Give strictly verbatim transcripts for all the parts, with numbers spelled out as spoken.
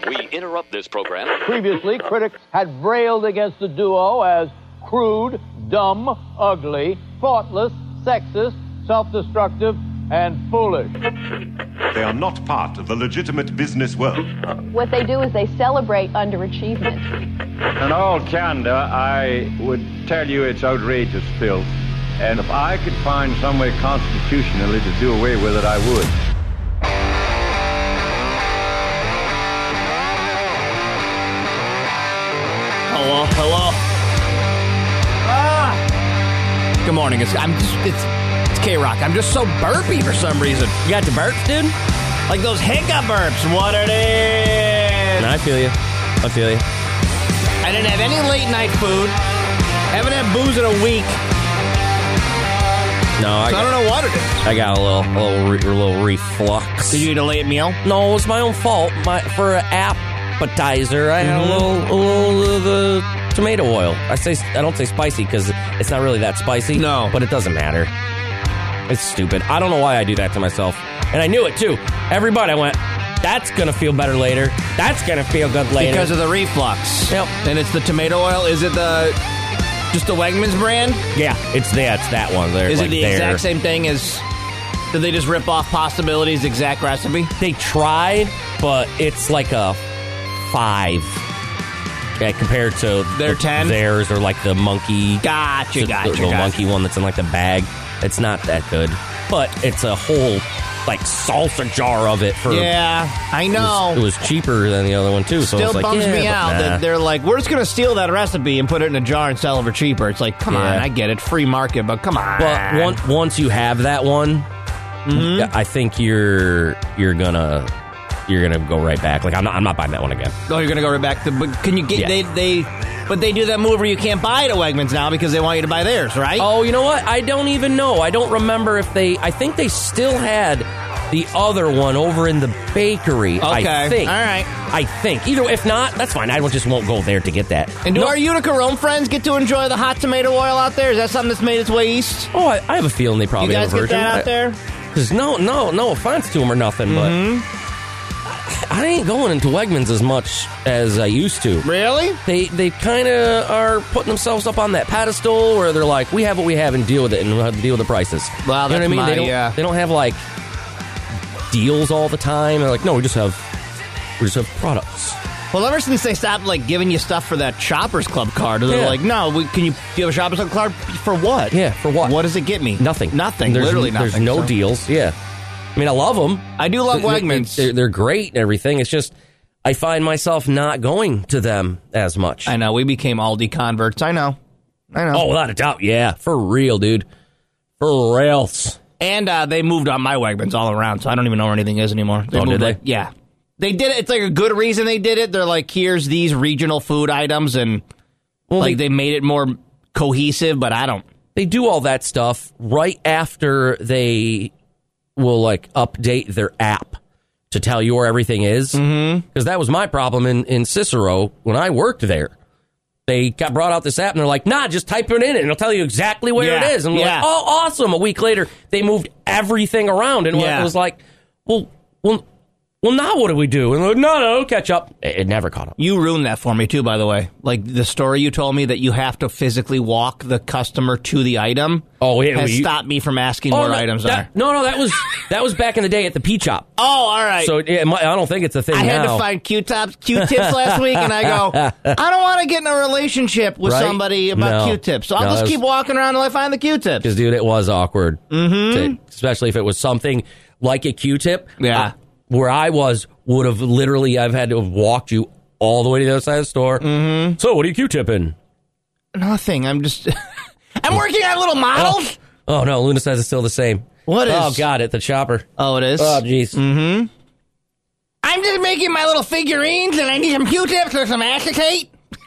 We interrupt this program. Previously, critics had railed against the duo as crude, dumb, ugly, thoughtless, sexist, self-destructive, and foolish. They are not part of the legitimate business world. What they do is they celebrate underachievement. In all candor, I would tell you it's outrageous filth. And if I could find some way constitutionally to do away with it, I would. Hello, hello. Ah! Good morning. It's I'm just, it's it's K-Rock. I'm just so burpy for some reason. You got the burps, dude? Like those hiccup burps. What it is? No, I feel you. I feel you. I didn't have any late night food. Haven't had booze in a week. No, I, so got, I don't know what it is. I got a little, a little, re, a little reflux. Did you eat a late meal? No, it was my own fault. My for an appetizer, I had Mm-hmm. a little, a little of the tomato oil. I say, I don't say spicy because it's not really that spicy. No, but it doesn't matter. It's stupid. I don't know why I do that to myself, and I knew it too. Everybody went, that's gonna feel better later. That's gonna feel good later because of the reflux. Yep. And it's the tomato oil. Is it the just the Wegmans brand? Yeah, it's that. It's that one. They're Is like it the there. exact same thing as? Did they just rip off Possibility's exact recipe? They tried, but it's like a five yeah, compared to their the, ten. Theirs or like the monkey. Gotcha, the, gotcha, the, the gotcha. monkey one that's in like the bag. It's not that good, but it's a whole like salsa jar of it for. Yeah, I know. It was, it was cheaper than the other one too. So Still it's like, bums yeah, me out nah. that they're like, we're just going to steal that recipe and put it in a jar and sell it for cheaper. It's like, come Yeah. on, I get it, free market, but come on. But once once you have that one, Mm-hmm. I think you're you're gonna you're gonna go right back. Like I'm not I'm not buying that one again. Oh, you're going to go right back to. But can you get Yeah. they they? But they do that move where you can't buy it at Wegmans now because they want you to buy theirs, right? Oh, you know what? I don't even know. I don't remember if they. I think they still had the other one over in the bakery. Okay. I think. All right. I think. Either if not, that's fine. I will- just won't go there to get that. And do No- our Utica Rome friends get to enjoy the hot tomato oil out there? Is that something that's made its way east? Oh, I, I have a feeling they probably You guys have a get version. that out I- there? Because no, no, no offense to them or nothing, Mm-hmm. but I ain't going into Wegmans as much as I used to. Really? They they kind of are putting themselves up on that pedestal where they're like, we have what we have and deal with it, and we'll have to deal with the prices. Well, you know what that's I mean? my, they don't. uh, They don't have like deals all the time. They're like, no, we just have we just have products. Well, ever since they stopped like giving you stuff for that Shoppers Club card, they're Yeah. like, "No, we, can you do you have a Shoppers Club card for what? Yeah, for what? What does it get me? Nothing. Nothing. There's, Literally nothing. There's no So- deals. Yeah, I mean, I love them. I do love Wegmans. They're, they're great and everything. It's just I find myself not going to them as much. I know we became Aldi converts. I know. I know. Oh, without a doubt. Yeah, for real, dude. For reals. And uh, they moved on my Wegmans all around, so I don't even know where anything is anymore. They Oh, moved did they? like- yeah. They did it. It's like a good reason they did it. They're like, here's these regional food items, and Well, like they- they made it more cohesive, but I don't. They do all that stuff right after they will like update their app to tell you where everything is. Mm-hmm. Because that was my problem in, in Cicero when I worked there. They got brought out this app and they're like, nah, just type it in and it'll tell you exactly where Yeah, it is. And we're yeah. like, oh, awesome. A week later, they moved everything around. And Yeah. it was like, well, well, well, now what do we do? And they're like, no, no, it'll catch up. It, it never caught up. You ruined that for me, too, by the way. Like, the story you told me that you have to physically walk the customer to the item Oh, yeah, has well, you- stopped me from asking Oh, where no, items that- are. No, no, that was that was back in the day at the Peach Shop. Oh, all right. So it, might- I don't think it's a thing I had now. to find Q-tips, Q-tips last week, and I go, I don't want to get in a relationship with Right? somebody about No. Q-tips, so I'll No, just that was- keep walking around until I find the Q-tips. Because, dude, it was awkward. Mm-hmm. To, especially if it was something like a Q-tip. Yeah. I- where I was would have literally, I've had to have walked you all the way to the other side of the store. Mm-hmm. So what are you Q-tipping? Nothing. I'm just... I'm working on little models. Oh, no, Luna says it's still the same. What is? Oh, God, at the shopper. Oh, it is? Oh, jeez. Mm-hmm. I'm just making my little figurines, and I need some Q-tips or some acetate.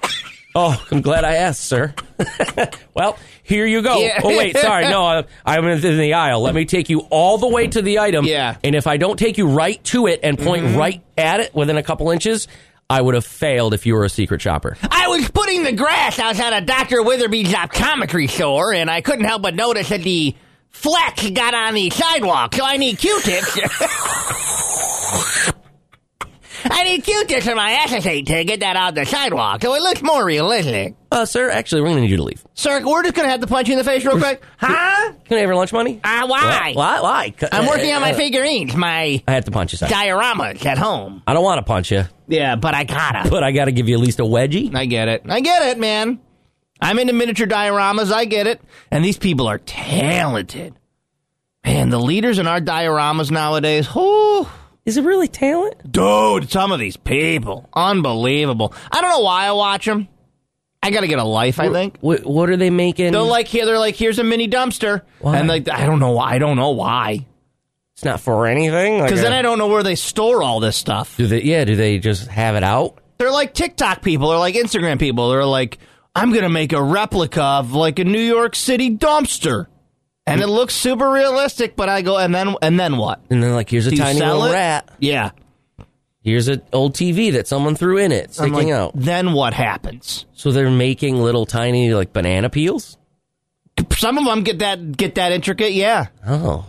Oh, I'm glad I asked, sir. Well, here you go. Yeah. Oh, wait, sorry. No, I, I'm in the aisle. Let me take you all the way to the item. Yeah. And if I don't take you right to it and point Mm-hmm. right at it within a couple inches, I would have failed if you were a secret shopper. I was putting the grass outside of Doctor Witherby's optometry store, and I couldn't help but notice that the flex got on the sidewalk, so I need Q-tips. I need Q-tips for my acetate to get that out the sidewalk so it looks more realistic. Uh, sir, actually, we're going to need you to leave. Sir, we're just going to have to punch you in the face real quick. Huh? Can I have your lunch money? Uh, why? Why? Why? I'm working on my figurines, my I have to punch you, sir. dioramas at home. I don't want to punch you. Yeah, but I gotta. But I got to give you at least a wedgie. I get it. I get it, man. I'm into miniature dioramas. I get it. And these people are talented. Man, the leaders in our dioramas nowadays, whoo. Is it really talent? Dude, some of these people. Unbelievable. I don't know why I watch them. I got to get a life, I think. What, what are they making? They're like, here, they're like, here's a mini dumpster. Why? And like, I don't know why. I don't know why. It's not for anything? Because like then a, I don't know where they store all this stuff. Do they, yeah, do they just have it out? They're like TikTok people. They're like Instagram people. They're like, I'm going to make a replica of like a New York City dumpster. And it looks super realistic, but I go, and then and then what? And then, like, here's a Do you tiny sell little it? rat. Yeah. Here's an old T V that someone threw in it, I'm sticking like, out. Then what happens? So they're making little tiny, like, banana peels? Some of them get that get that intricate, yeah. Oh.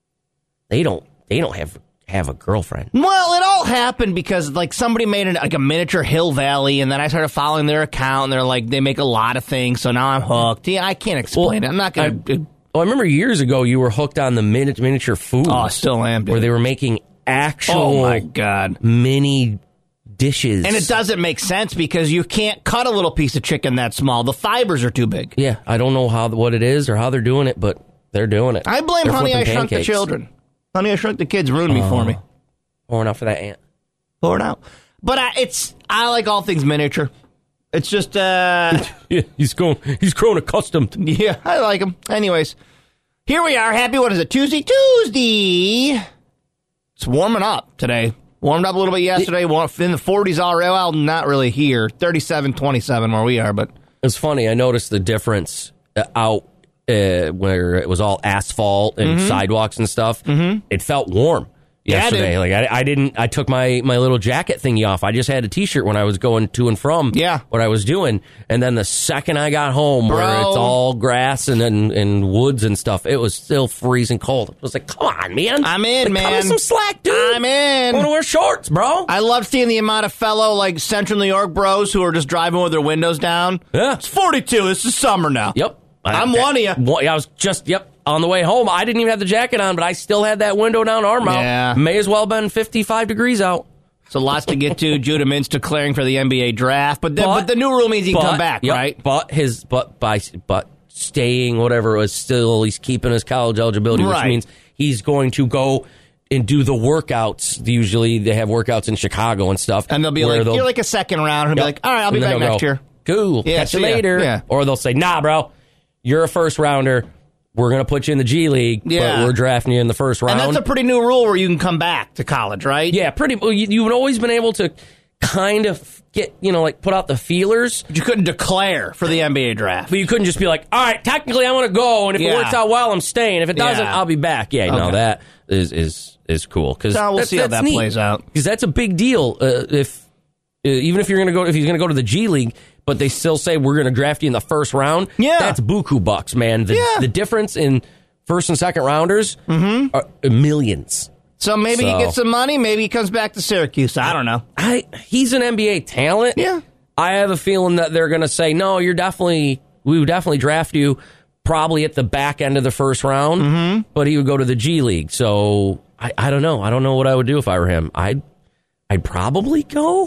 They don't, they don't have have a girlfriend. Well, it all happened because, like, somebody made an, like a miniature Hill Valley, and then I started following their account, and they're like, they make a lot of things, so now I'm hooked. Yeah, I can't explain Well, it. I'm not going to... Well, I remember years ago you were hooked on the mini- miniature food. Oh, I still am, dude. Where they were making actual Oh, my God. mini dishes. And it doesn't make sense because you can't cut a little piece of chicken that small. The fibers are too big. Yeah, I don't know how what it is or how they're doing it, but they're doing it. I blame They're Honey, I flipping Shrunk the pancakes. Children. Honey, I Shrunk the Kids ruined me for me. Pouring out for that ant. Pouring out. But I, it's I like all things miniature. It's just, uh... Yeah, he's going. He's grown accustomed. yeah, I like them. Anyways, here we are. Happy, what is it, Tuesday? Tuesday! It's warming up today. Warmed up a little bit yesterday. Warm, in the forties already. Well, not really here. thirty-seven, twenty-seven where we are, but... It's funny. I noticed the difference uh, out uh, where it was all asphalt and Mm-hmm. sidewalks and stuff. Mm-hmm. It felt warm Yeah, yesterday. dude. Like I, I didn't. I took my, my little jacket thingy off. I just had a t-shirt when I was going to and from. Yeah. What I was doing, and then the second I got home, Bro. where it's all grass and, and and woods and stuff, it was still freezing cold. I was like, "Come on, man! I'm in, like, Cut me man. some slack, dude. I'm in. I want to wear shorts, bro. I love seeing the amount of fellow, like, Central New York bros who are just driving with their windows down. Yeah. It's forty-two. This is summer now. Yep. I'm I, one of you. One, I was just, yep, on the way home. I didn't even have the jacket on, but I still had that window down, arm out. Yeah. May as well have been fifty-five degrees out. So lots to get to. Judah Mintz declaring for the N B A draft. But, the, but, But- the new rule means he can But- come back, yep, right? But his, but by, but staying, whatever it was, still, he's keeping his college eligibility, Right. which means he's going to go and do the workouts. Usually they have workouts in Chicago and stuff. And they'll be where like, they'll- you're like a second round. And he'll Yep. be like, all right, I'll be And then back they'll next go, year. Cool. Yeah, Catch you see ya. later. Yeah. Or they'll say, nah, bro, you're a first rounder. We're going to put you in the G League, Yeah. but we're drafting you in the first round. And that's a pretty new rule where you can come back to college, right? Yeah, pretty. Well, you, you've always been able to kind of get, you know, like put out the feelers, But you couldn't declare for the N B A draft. but you couldn't just be like, all right, technically I want to go, and if Yeah. it works out well, I'm staying. If it doesn't, Yeah. I'll be back. Yeah, no, Okay. that is is is cool because So we'll see how that plays out. Because that's a big deal. Uh, if uh, even if you're gonna go, if he's gonna go to the G League, but they still say we're gonna draft you in the first round. Yeah. that's buku bucks, man. The, Yeah. the difference in first and second rounders Mm-hmm. are millions. So maybe So- he gets some money. Maybe he comes back to Syracuse. I don't know. I he's an N B A talent. Yeah. I have a feeling that they're going to say, no, you're definitely, we would definitely draft you probably at the back end of the first round, mm-hmm. but he would go to the G League. So I, I don't know. I don't know what I would do if I were him. I'd, I'd probably go.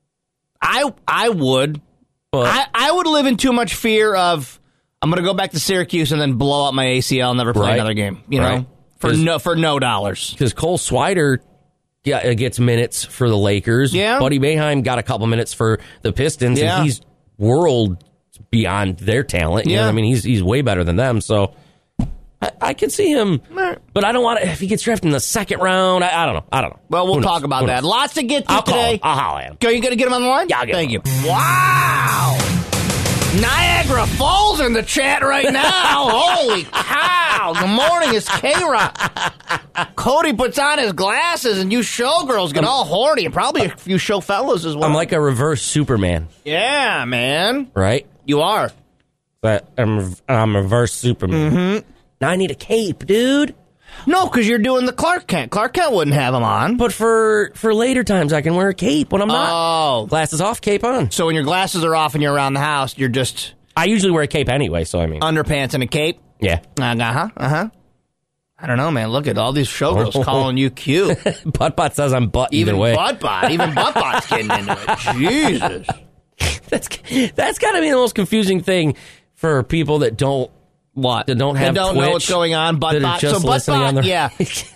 I I would. But I, I would live in too much fear of I'm going to go back to Syracuse and then blow up my A C L and never play Right. another game. You Right. know, for 'Cause- no for no dollars. because Cole Swider yeah, gets minutes for the Lakers. Yeah. Buddy Boeheim got a couple minutes for the Pistons, Yeah. and he's world beyond their talent. You know Yeah. what I mean? He's he's way better than them. So I, I could see him, but I don't want to. If he gets drafted in the second round, I, I don't know. I don't know. Well, we'll Who talk knows? about Who that. knows? Lots to get to I'll call today. him. I'll holler at him. Are you going to get him on the line? Yeah, I'll get Thank him. you. Wow. Niagara Falls in the chat right now. Holy cow. Good morning. It's K-Rock. Cody puts on his glasses and you showgirls get all horny. And probably a few show fellows as well. I'm like a reverse Superman, yeah, man. right? You are. But I'm I'm reverse Superman. Mm-hmm. Now I need a cape, dude. No, because you're doing the Clark Kent. Clark Kent wouldn't have them on. But for, for later times, I can wear a cape when I'm not. Oh. Glasses off, cape on. So when your glasses are off and you're around the house, you're just... I usually wear a cape anyway, so I mean... Underpants and a cape? Yeah. Uh-huh, uh-huh. I don't know, man. Look at all these showgirls calling you cute. Buttbot says I'm butt Even either way. Buttbot. Even Buttbot's getting into it. Jesus. That's that's got to be the most confusing thing for people that don't... What? That don't have They don't Twitch, know what's going on. that are Buttbot. just So listening Buttbot, on their- yeah.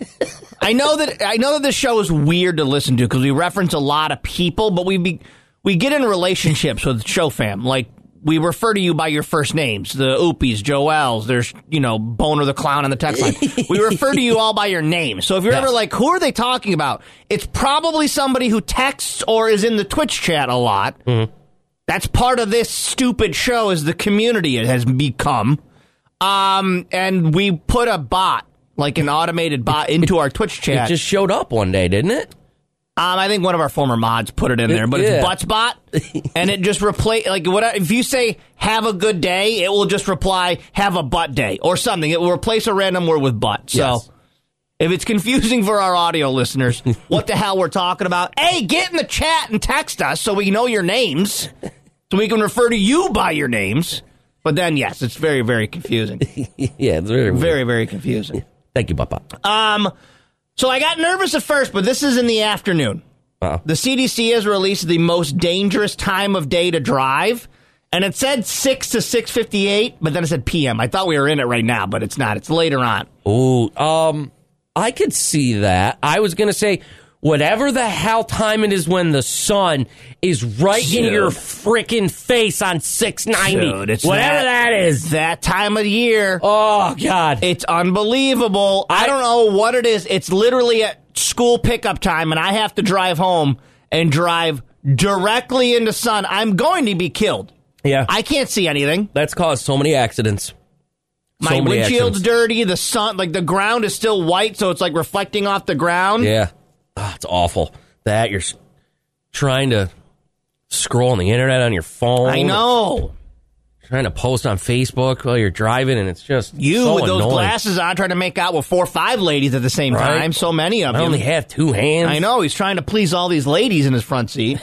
I know that I know that this show is weird to listen to because we reference a lot of people, but we be, we get in relationships with show fam. Like, we refer to you by your first names. The Oopies, Joels, there's, you know, Boner the Clown on the text line. We refer to you all by your name. So if you're Yes. ever like, who are they talking about? It's probably somebody who texts or is in the Twitch chat a lot. Mm-hmm. That's part of this stupid show is the community it has become. Um, and we put a bot, like an automated bot, into our Twitch It chat. just showed up one day, didn't it? Um, I think one of our former mods put it in there, but Yeah. it's Buttsbot, and it just replace like what if you say "have a good day," it will just reply "have a butt day" or something. It will replace a random word with "butt." So Yes. if it's confusing for our audio listeners, what the hell we're talking about? Hey, get in the chat and text us so we know your names, so we can refer to you by your names. But then, yes, it's very, very confusing. Yeah, it's very, Very, very confusing. Thank you, Buttbot. Um, so I got nervous at first, but this is in the afternoon. Uh-oh. The C D C has released the most dangerous time of day to drive, and it said six to six fifty-eight, but then it said P M. I thought we were in it right now, but it's not. It's later on. Ooh, um, I could see that. I was going to say, whatever the hell time it is when the sun is right in Dude. your freaking face on six ninety. Dude, it's whatever that- that is. That time of year. Oh, God. It's unbelievable. I don't know what it is. It's literally at school pickup time, and I have to drive home and drive directly into sun. I'm going to be killed. Yeah. I can't see anything. That's caused so many accidents. My So many windshield's accidents. dirty. The sun, like the ground is still white, so it's like reflecting off the ground. Yeah. Oh, it's awful. That you're s- trying to scroll on the internet on your phone. I know. Trying to post on Facebook while you're driving, and it's just You so with those annoying. glasses on, trying to make out with four or five ladies at the same Right. time. So many of I them. only have two hands. I know. He's trying to please all these ladies in his front seat.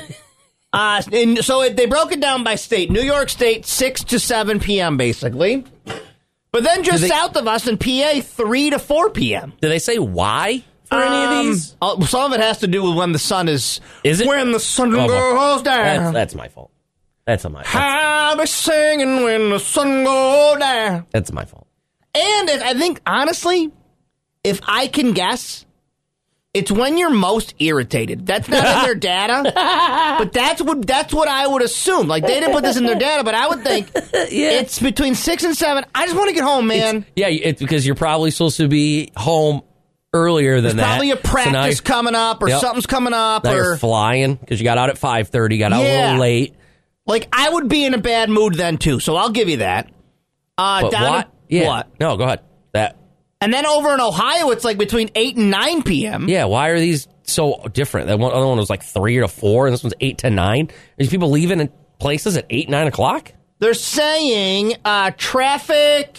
uh, and so it, they broke it down by state. New York State, six to seven p.m., basically. But then just Do they- south of us in P A, three to four p.m. Did they say why for any of Um, these? uh, some of it has to do with when the sun is... Is it? When the sun Oh, well, goes down. That's, that's my fault. That's not my fault. I'll be singing when the sun goes down. That's my fault. And it, I think, honestly, if I can guess, it's when you're most irritated. That's not in their data, but that's what that's what I would assume. Like, they didn't put this in their data, but I would think it's between six and seven. I just want to get home, man. Yeah, it's because you're probably supposed to be home earlier than There's that. probably a So now practice you're- coming up or Yep. something's coming up. Now or you're flying because you got out at five thirty, got out a Yeah. little late. Like, I would be in a bad mood then, too, so I'll give you that. Uh, But down what? in- Yeah. what? No, go ahead. That. And then over in Ohio, it's like between eight and nine p.m. Yeah, why are these so different? That one other one was like three to four, and this one's eight to nine. These people leaving in places at eight, nine o'clock? They're saying uh, traffic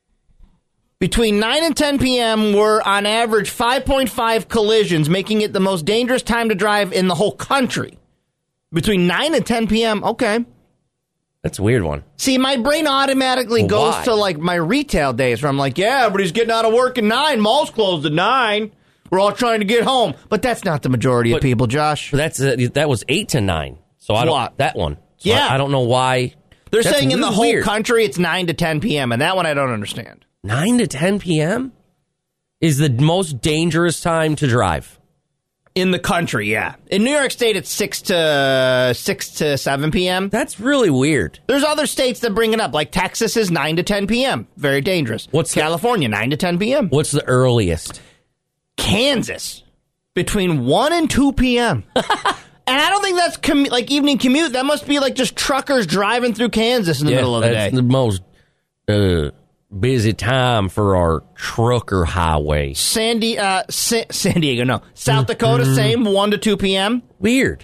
between nine and ten p.m. were on average five point five collisions, making it the most dangerous time to drive in the whole country. Between nine and ten p.m., okay. That's a weird one. See, my brain automatically Well, goes why? to, like, my retail days where I'm like, yeah, everybody's getting out of work at nine. Mall's closed at nine. We're all trying to get home. But that's not the majority But- of people, Josh. But that's uh, that was eight to nine. So I don't What? that one. So Yeah. I, I don't know why. They're That's saying in the really whole weird. country it's nine to ten p.m., and that one I don't understand. Nine to ten p.m. is the most dangerous time to drive. In the country, yeah. In New York State, it's six to six to seven p.m. That's really weird. There's other states that bring it up, like Texas is nine to ten p.m. Very dangerous. What's the- California? nine to ten p.m. What's the earliest? Kansas between one and two p.m. And I don't think that's commu- like evening commute. That must be like just truckers driving through Kansas in the middle of the that's day. the most uh, busy time for our trucker highway. San, Di- uh, Sa- San Diego, no. South Dakota, same, one to two p.m. Weird.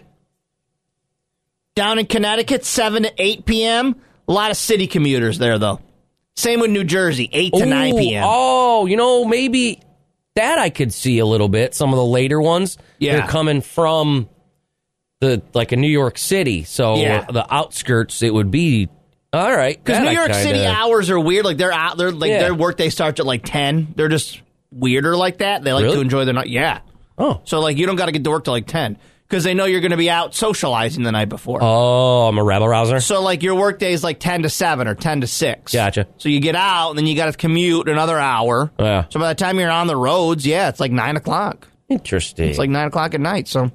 Down in Connecticut, seven to eight p.m. A lot of city commuters there, though. Same with New Jersey, eight to nine Ooh, p.m. Oh, you know, maybe that I could see a little bit. Some of the later ones, Yeah. they're coming from the like a New York City, so Yeah. the outskirts it would be all right. Because that New I York kinda- City hours are weird. Like they're out. They're like Yeah. their workday starts at like ten. They're just weirder like that. They like Really? to enjoy their night. Yeah. Oh, So like you don't got to get to work till like ten because they know you're going to be out socializing the night before. oh, I'm a rabble rouser. So like your work day is like ten to seven or ten to six. Gotcha. So you get out and then you got to commute another hour. Yeah. So by the time you're on the roads, yeah, it's like nine o'clock. Interesting. It's like nine o'clock at night. So,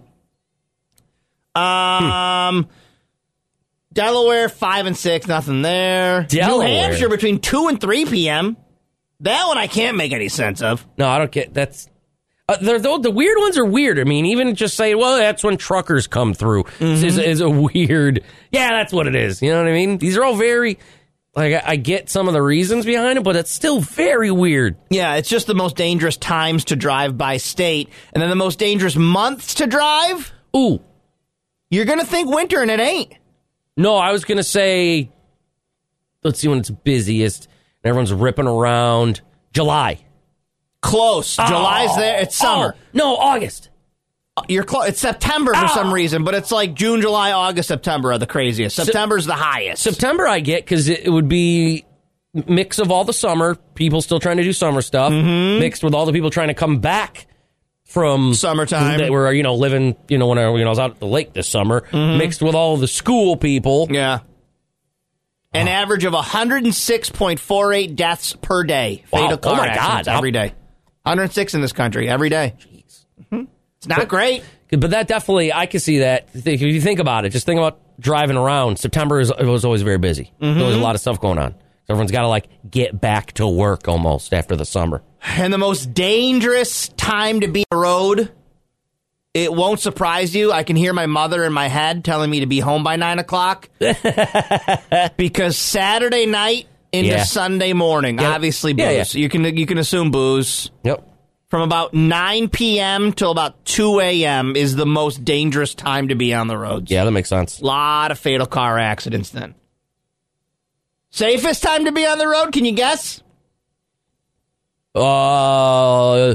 um, Delaware five and six, nothing there. Delaware. New Hampshire between two and three p.m. That one I can't make any sense of. no, I don't get that's. Uh, they're, the, the weird ones are weird. I mean, even just saying, well, that's when truckers come through is, is a weird. Yeah, that's what it is. You know what I mean? These are all very. Like, I, I get some of the reasons behind it, but it's still very weird. Yeah, it's just the most dangerous times to drive by state, and then the most dangerous months to drive. Ooh. You're gonna think winter, and it ain't. No, I was going to say, let's see when it's busiest and everyone's ripping around. July. Close. July's there. It's summer. Oh, no, August. You're close. It's September for some reason, but it's like June, July, August, September are the craziest. September's the highest. September I get because it, it would be mix of all the summer, people still trying to do summer stuff, mixed with all the people trying to come back from Summertime. that were, you know, living, you know, when I, when I was out at the lake this summer, mixed with all the school people. Yeah. An average of one hundred six point four eight deaths per day. Wow. Fatal car Oh, my accidents God. every day. one hundred six in this country every day. Jeez. Mm-hmm. It's not great. But that definitely, I can see that. If you think about it, just think about driving around. September is, it was always very busy. There was a lot of stuff going on. So everyone's got to, like, get back to work almost after the summer. And the most dangerous time to be on the road, it won't surprise you. I can hear my mother in my head telling me to be home by nine o'clock. Because Saturday night into Yeah. Sunday morning, Yeah. obviously booze. Yeah, yeah. You can you can assume booze. Yep. From about nine p.m. till about two a.m. is the most dangerous time to be on the roads. Yeah, that makes sense. A lot of fatal car accidents then. Safest time to be on the road, can you guess? Uh, I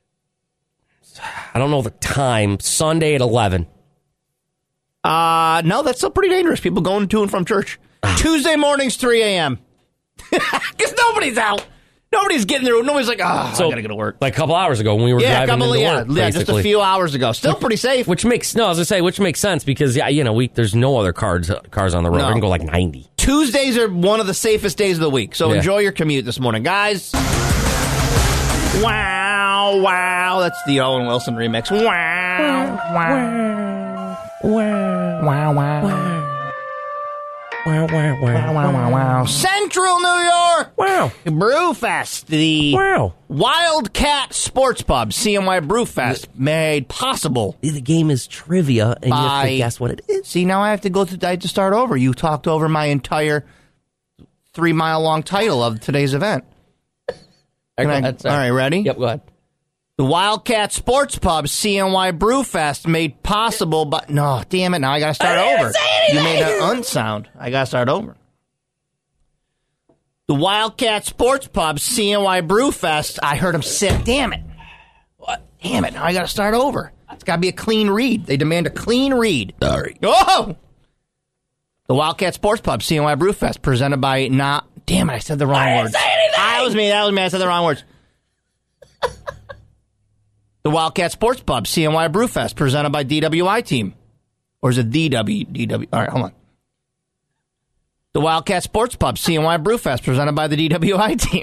don't know the time. Sunday at eleven. Uh, no, that's still pretty dangerous. People going to and from church. Tuesday mornings, three a.m. Because nobody's out. Nobody's getting there. Nobody's like, oh, I gotta go to work. Like a couple hours ago when we were Yeah, a driving couple into of, yeah, work, yeah, just a basically. few hours ago. Still pretty safe. Which makes no, I was gonna say, which makes sense because yeah, you know, we there's no other cars cars on the road. No. We can go like ninety. Tuesdays are one of the safest days of the week, so Yeah. enjoy your commute this morning, guys. Wow, wow. That's the Owen Wilson remix. Wow, wow. Wow, wow, wow. Wow, wow, wow, Wow, wow, wow. Central New York! wow, Brewfest, the wow. Wildcat Sports Pub, C N Y Brewfest, made possible. The game is trivia, and you have By- to guess what it is. See, now I have to go to, I have to start over. You talked over my entire three mile long title of today's event. Can I- all right, ready? Yep, go ahead. The Wildcat Sports Pub C N Y Brewfest made possible by... No, damn it, now I gotta start over. You made an unsound. I gotta start over. The Wildcat Sports Pub C N Y Brewfest, I heard him sit. Damn it. What? Damn it, now I gotta start over. It's gotta be a clean read. They demand a clean read. Sorry. Oh! The Wildcat Sports Pub C N Y Brewfest, presented by... Nah, damn it, I said the wrong words. That was me, that was me, I said the wrong words. The Wildcat Sports Pub, C N Y Brewfest, presented by D W I Team. Or is it D W? D W? All right, hold on. The Wildcat Sports Pub, C N Y Brewfest, presented by the D W I Team.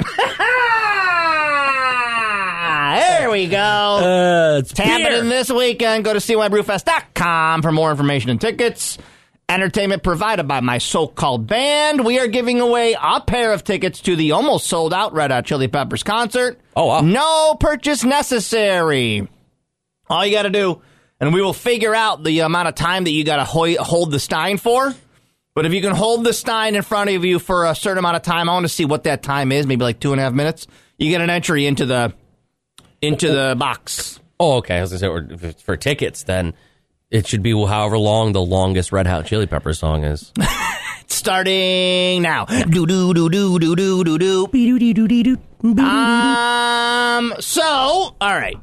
There we go. Uh, it's It's happening this weekend. Go to C N Y Brewfest dot com for more information and tickets. Entertainment provided by my so-called band. We are giving away a pair of tickets to the almost sold-out Red Hot Chili Peppers concert. Oh, wow. No purchase necessary. All you got to do, and we will figure out the amount of time that you got to ho- hold the stein for. But if you can hold the stein in front of you for a certain amount of time, I want to see what that time is, maybe like two and a half minutes. You get an entry into the into the box. Oh, okay. I was gonna say, if it's for tickets, then it should be however long the longest Red Hot Chili Peppers song is. Starting now. Do do do do do do do do. Um. So, all right.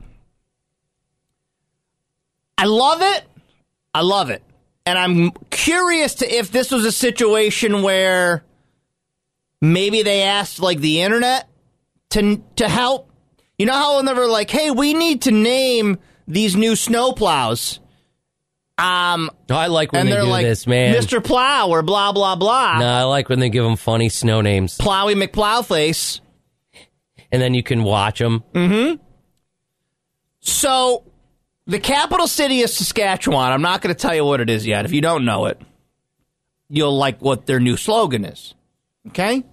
I love it. I love it. And I'm curious to if this was a situation where maybe they asked, like, the internet to to help. You know how when they were like, hey, we need to name these new snowplows. Um, Oh, I like when and they they're do like, this, man. Mister Plow or blah, blah, blah. No, I like when they give them funny snow names. Plowy McPlowface. And then you can watch them. Mm-hmm. So, the capital city of Saskatchewan, I'm not going to tell you what it is yet. If you don't know it, you'll like what their new slogan is. Okay?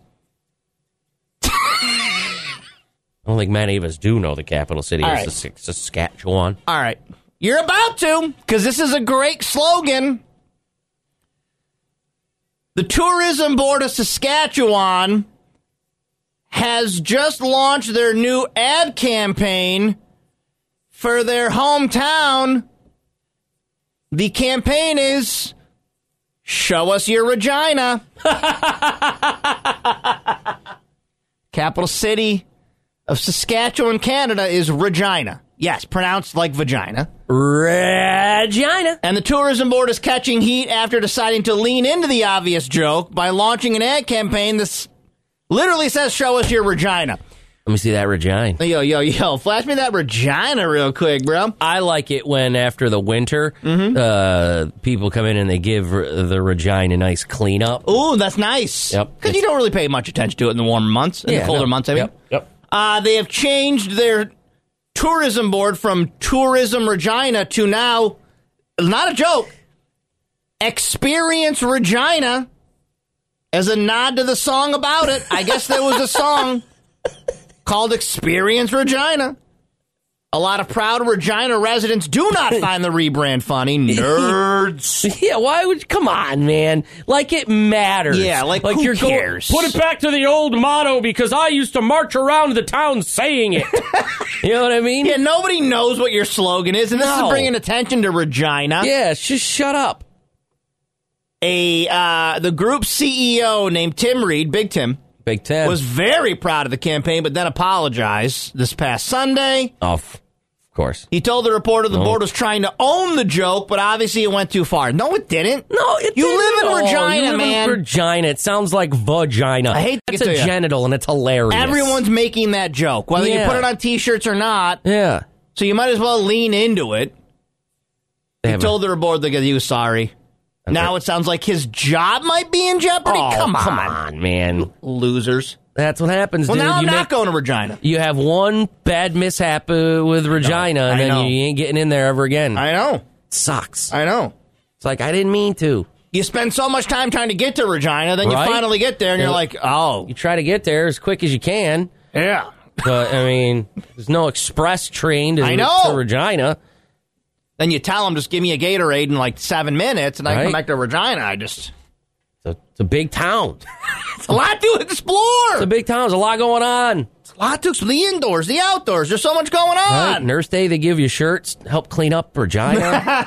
I don't think many of us do know the capital city All of right. Sas- Saskatchewan. All right. You're about to, because this is a great slogan. The Tourism Board of Saskatchewan has just launched their new ad campaign for their hometown. The campaign is Show Us Your Regina. Capital city of Saskatchewan, Canada is Regina. Yes, pronounced like vagina. Regina. And the tourism board is catching heat after deciding to lean into the obvious joke by launching an ad campaign that literally says, show us your Regina. Let me see that Regina. Yo, yo, yo, flash me that Regina real quick, bro. I like it when after the winter, Mm-hmm. uh, people come in and they give r- the Regina a nice cleanup. Ooh, that's nice. Yep. Because you don't really pay much attention to it in the warmer months, in Yeah, the colder no. months, I mean. Yep, yep. Uh, they have changed their tourism board from Tourism Regina to now, not a joke, Experience Regina, as a nod to the song about it. I guess there was a song called Experience Regina. A lot of proud Regina residents do not find the rebrand funny. Nerds. Yeah, why would, come on, man. Like it matters. Yeah, like, who you're going- cares? put it back to the old motto because I used to march around the town saying it. You know what I mean? Yeah, nobody knows what your slogan is, and this No. is bringing attention to Regina. Yeah, just shut up. A uh, the group C E O named Tim Reed, Big Tim, Big Ten. was very proud of the campaign, but then apologized this past Sunday. Oh, f- of course. He told the reporter the No. board was trying to own the joke, but obviously it went too far. No, it didn't. No, it You didn't live in at all. Regina, you live man. In Regina. It sounds like vagina. I hate to It's get a to ya. genital, and it's hilarious. Everyone's making that joke, whether you Yeah. put it on T-shirts or not. Yeah. So you might as well lean into it. They He have a- told the board that he was sorry. Now it sounds like his job might be in jeopardy. Oh, come on, come on, man. losers. That's what happens, Well, dude. now I'm you not make- going to Regina. You have one bad mishap uh, with Regina, I and then know. you ain't getting in there ever again. I know. Sucks. I know. It's like, I didn't mean to. You spend so much time trying to get to Regina, then Right? you finally get there, and you're Yeah. like, oh, You try to get there as quick as you can, yeah. but, I mean, there's no express train to, I know. to Regina. Then you tell them, just give me a Gatorade in like seven minutes, and I Right. come back to Regina. I just, It's a, it's a big town. it's a lot to explore. It's a big town. There's a lot going on. It's a lot to explore. The indoors, the outdoors. There's so much going on. Right? Nurse Day, they give you shirts, help clean up Regina.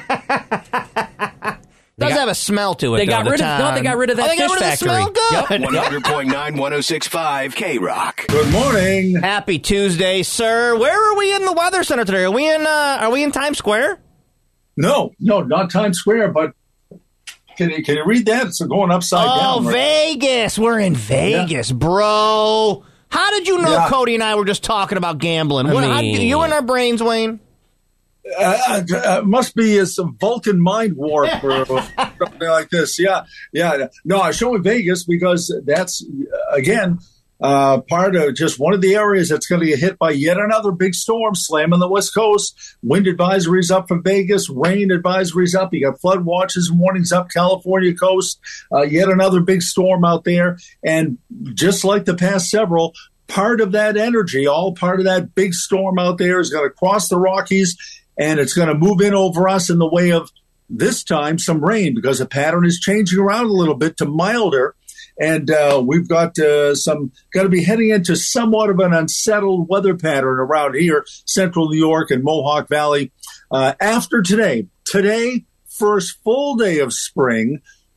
Does got- have a smell to it. they though, got the rid of- no, town. they got rid of that oh, they got fish rid of the smell? factory. Good. Yep. one hundred point nine, one oh six point five K-Rock. Good morning. Happy Tuesday, sir. Where are we in the weather center today? Are we in? Uh, are we in Times Square? No, no, not Times Square, but can you, can you read that? It's going upside Oh, down. right? Vegas. We're in Vegas, bro. How did you know Yeah. Cody and I were just talking about gambling? I What, how, mean- you in our brains, Wayne? Uh, uh, must be uh, some Vulcan mind warp or something like this. Yeah, yeah. No, I show in Vegas because that's, uh, again, uh, part of just one of the areas that's going to get hit by yet another big storm slamming the West Coast. Wind advisories up for Vegas, rain advisories up. You got flood watches and warnings up California coast. Uh, yet another big storm out there. And just like the past several, part of that energy, all part of that big storm out there is going to cross the Rockies, and it's going to move in over us in the way of, this time, some rain, because the pattern is changing around a little bit to milder. And uh, we've got uh, some, got to be heading into somewhat of an unsettled weather pattern around here, central New York and Mohawk Valley. Uh, after today, today, first full day of spring,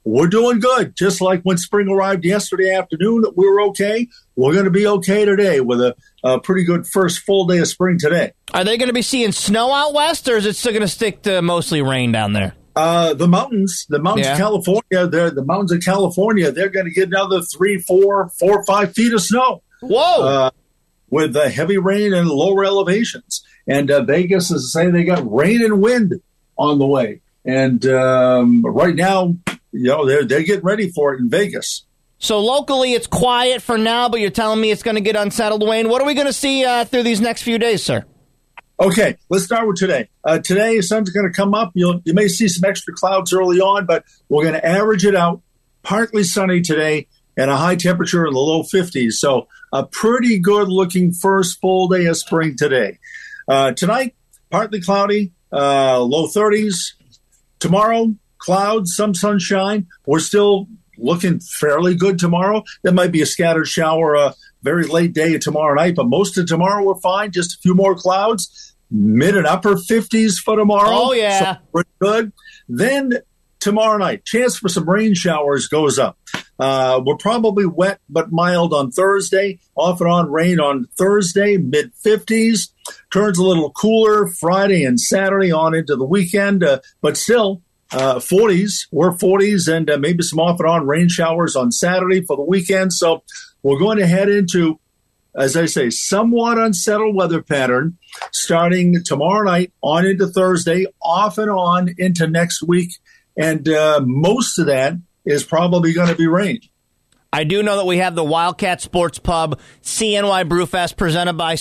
we're doing good. Just like when spring arrived yesterday afternoon, we were okay. We're going to be okay today with a, a pretty good first full day of spring today. Are they going to be seeing snow out west, or is it still going to stick to mostly rain down there? Uh, the mountains, the mountains Yeah. of California, they're, the mountains of California, they're going to get another three, four, four or five feet of snow. Whoa! Uh, with uh, heavy rain and lower elevations. And uh, Vegas is saying they got rain and wind on the way. And um, right now, you know, they're, they're getting ready for it in Vegas. So locally, it's quiet for now, but you're telling me it's going to get unsettled, Wayne. What are we going to see uh, through these next few days, sir? Okay, let's start with today. Uh, today, the sun's going to come up. You'll, you may see some extra clouds early on, but we're going to average it out. Partly sunny today and a high temperature in the low fifties. So a pretty good-looking first full day of spring today. Uh, tonight, partly cloudy, uh, low thirties. Tomorrow, clouds, some sunshine. We're still looking fairly good tomorrow. There might be a scattered shower uh, very late day tomorrow night, but most of tomorrow we're fine. Just a few more clouds. Mid and upper fifties for tomorrow. Oh, yeah. So pretty good. Then tomorrow night, chance for some rain showers goes up. Uh, we're probably wet but mild on Thursday. Off and on rain on Thursday, mid fifties. Turns a little cooler Friday and Saturday on into the weekend, uh, but still uh, forties. We're forties and uh, maybe some off and on rain showers on Saturday for the weekend. So we're going to head into, as I say, somewhat unsettled weather pattern starting tomorrow night on into Thursday, off and on into next week. And uh, most of that is probably going to be rain. I do know that we have the Wildcat Sports Pub C N Y Brewfest presented by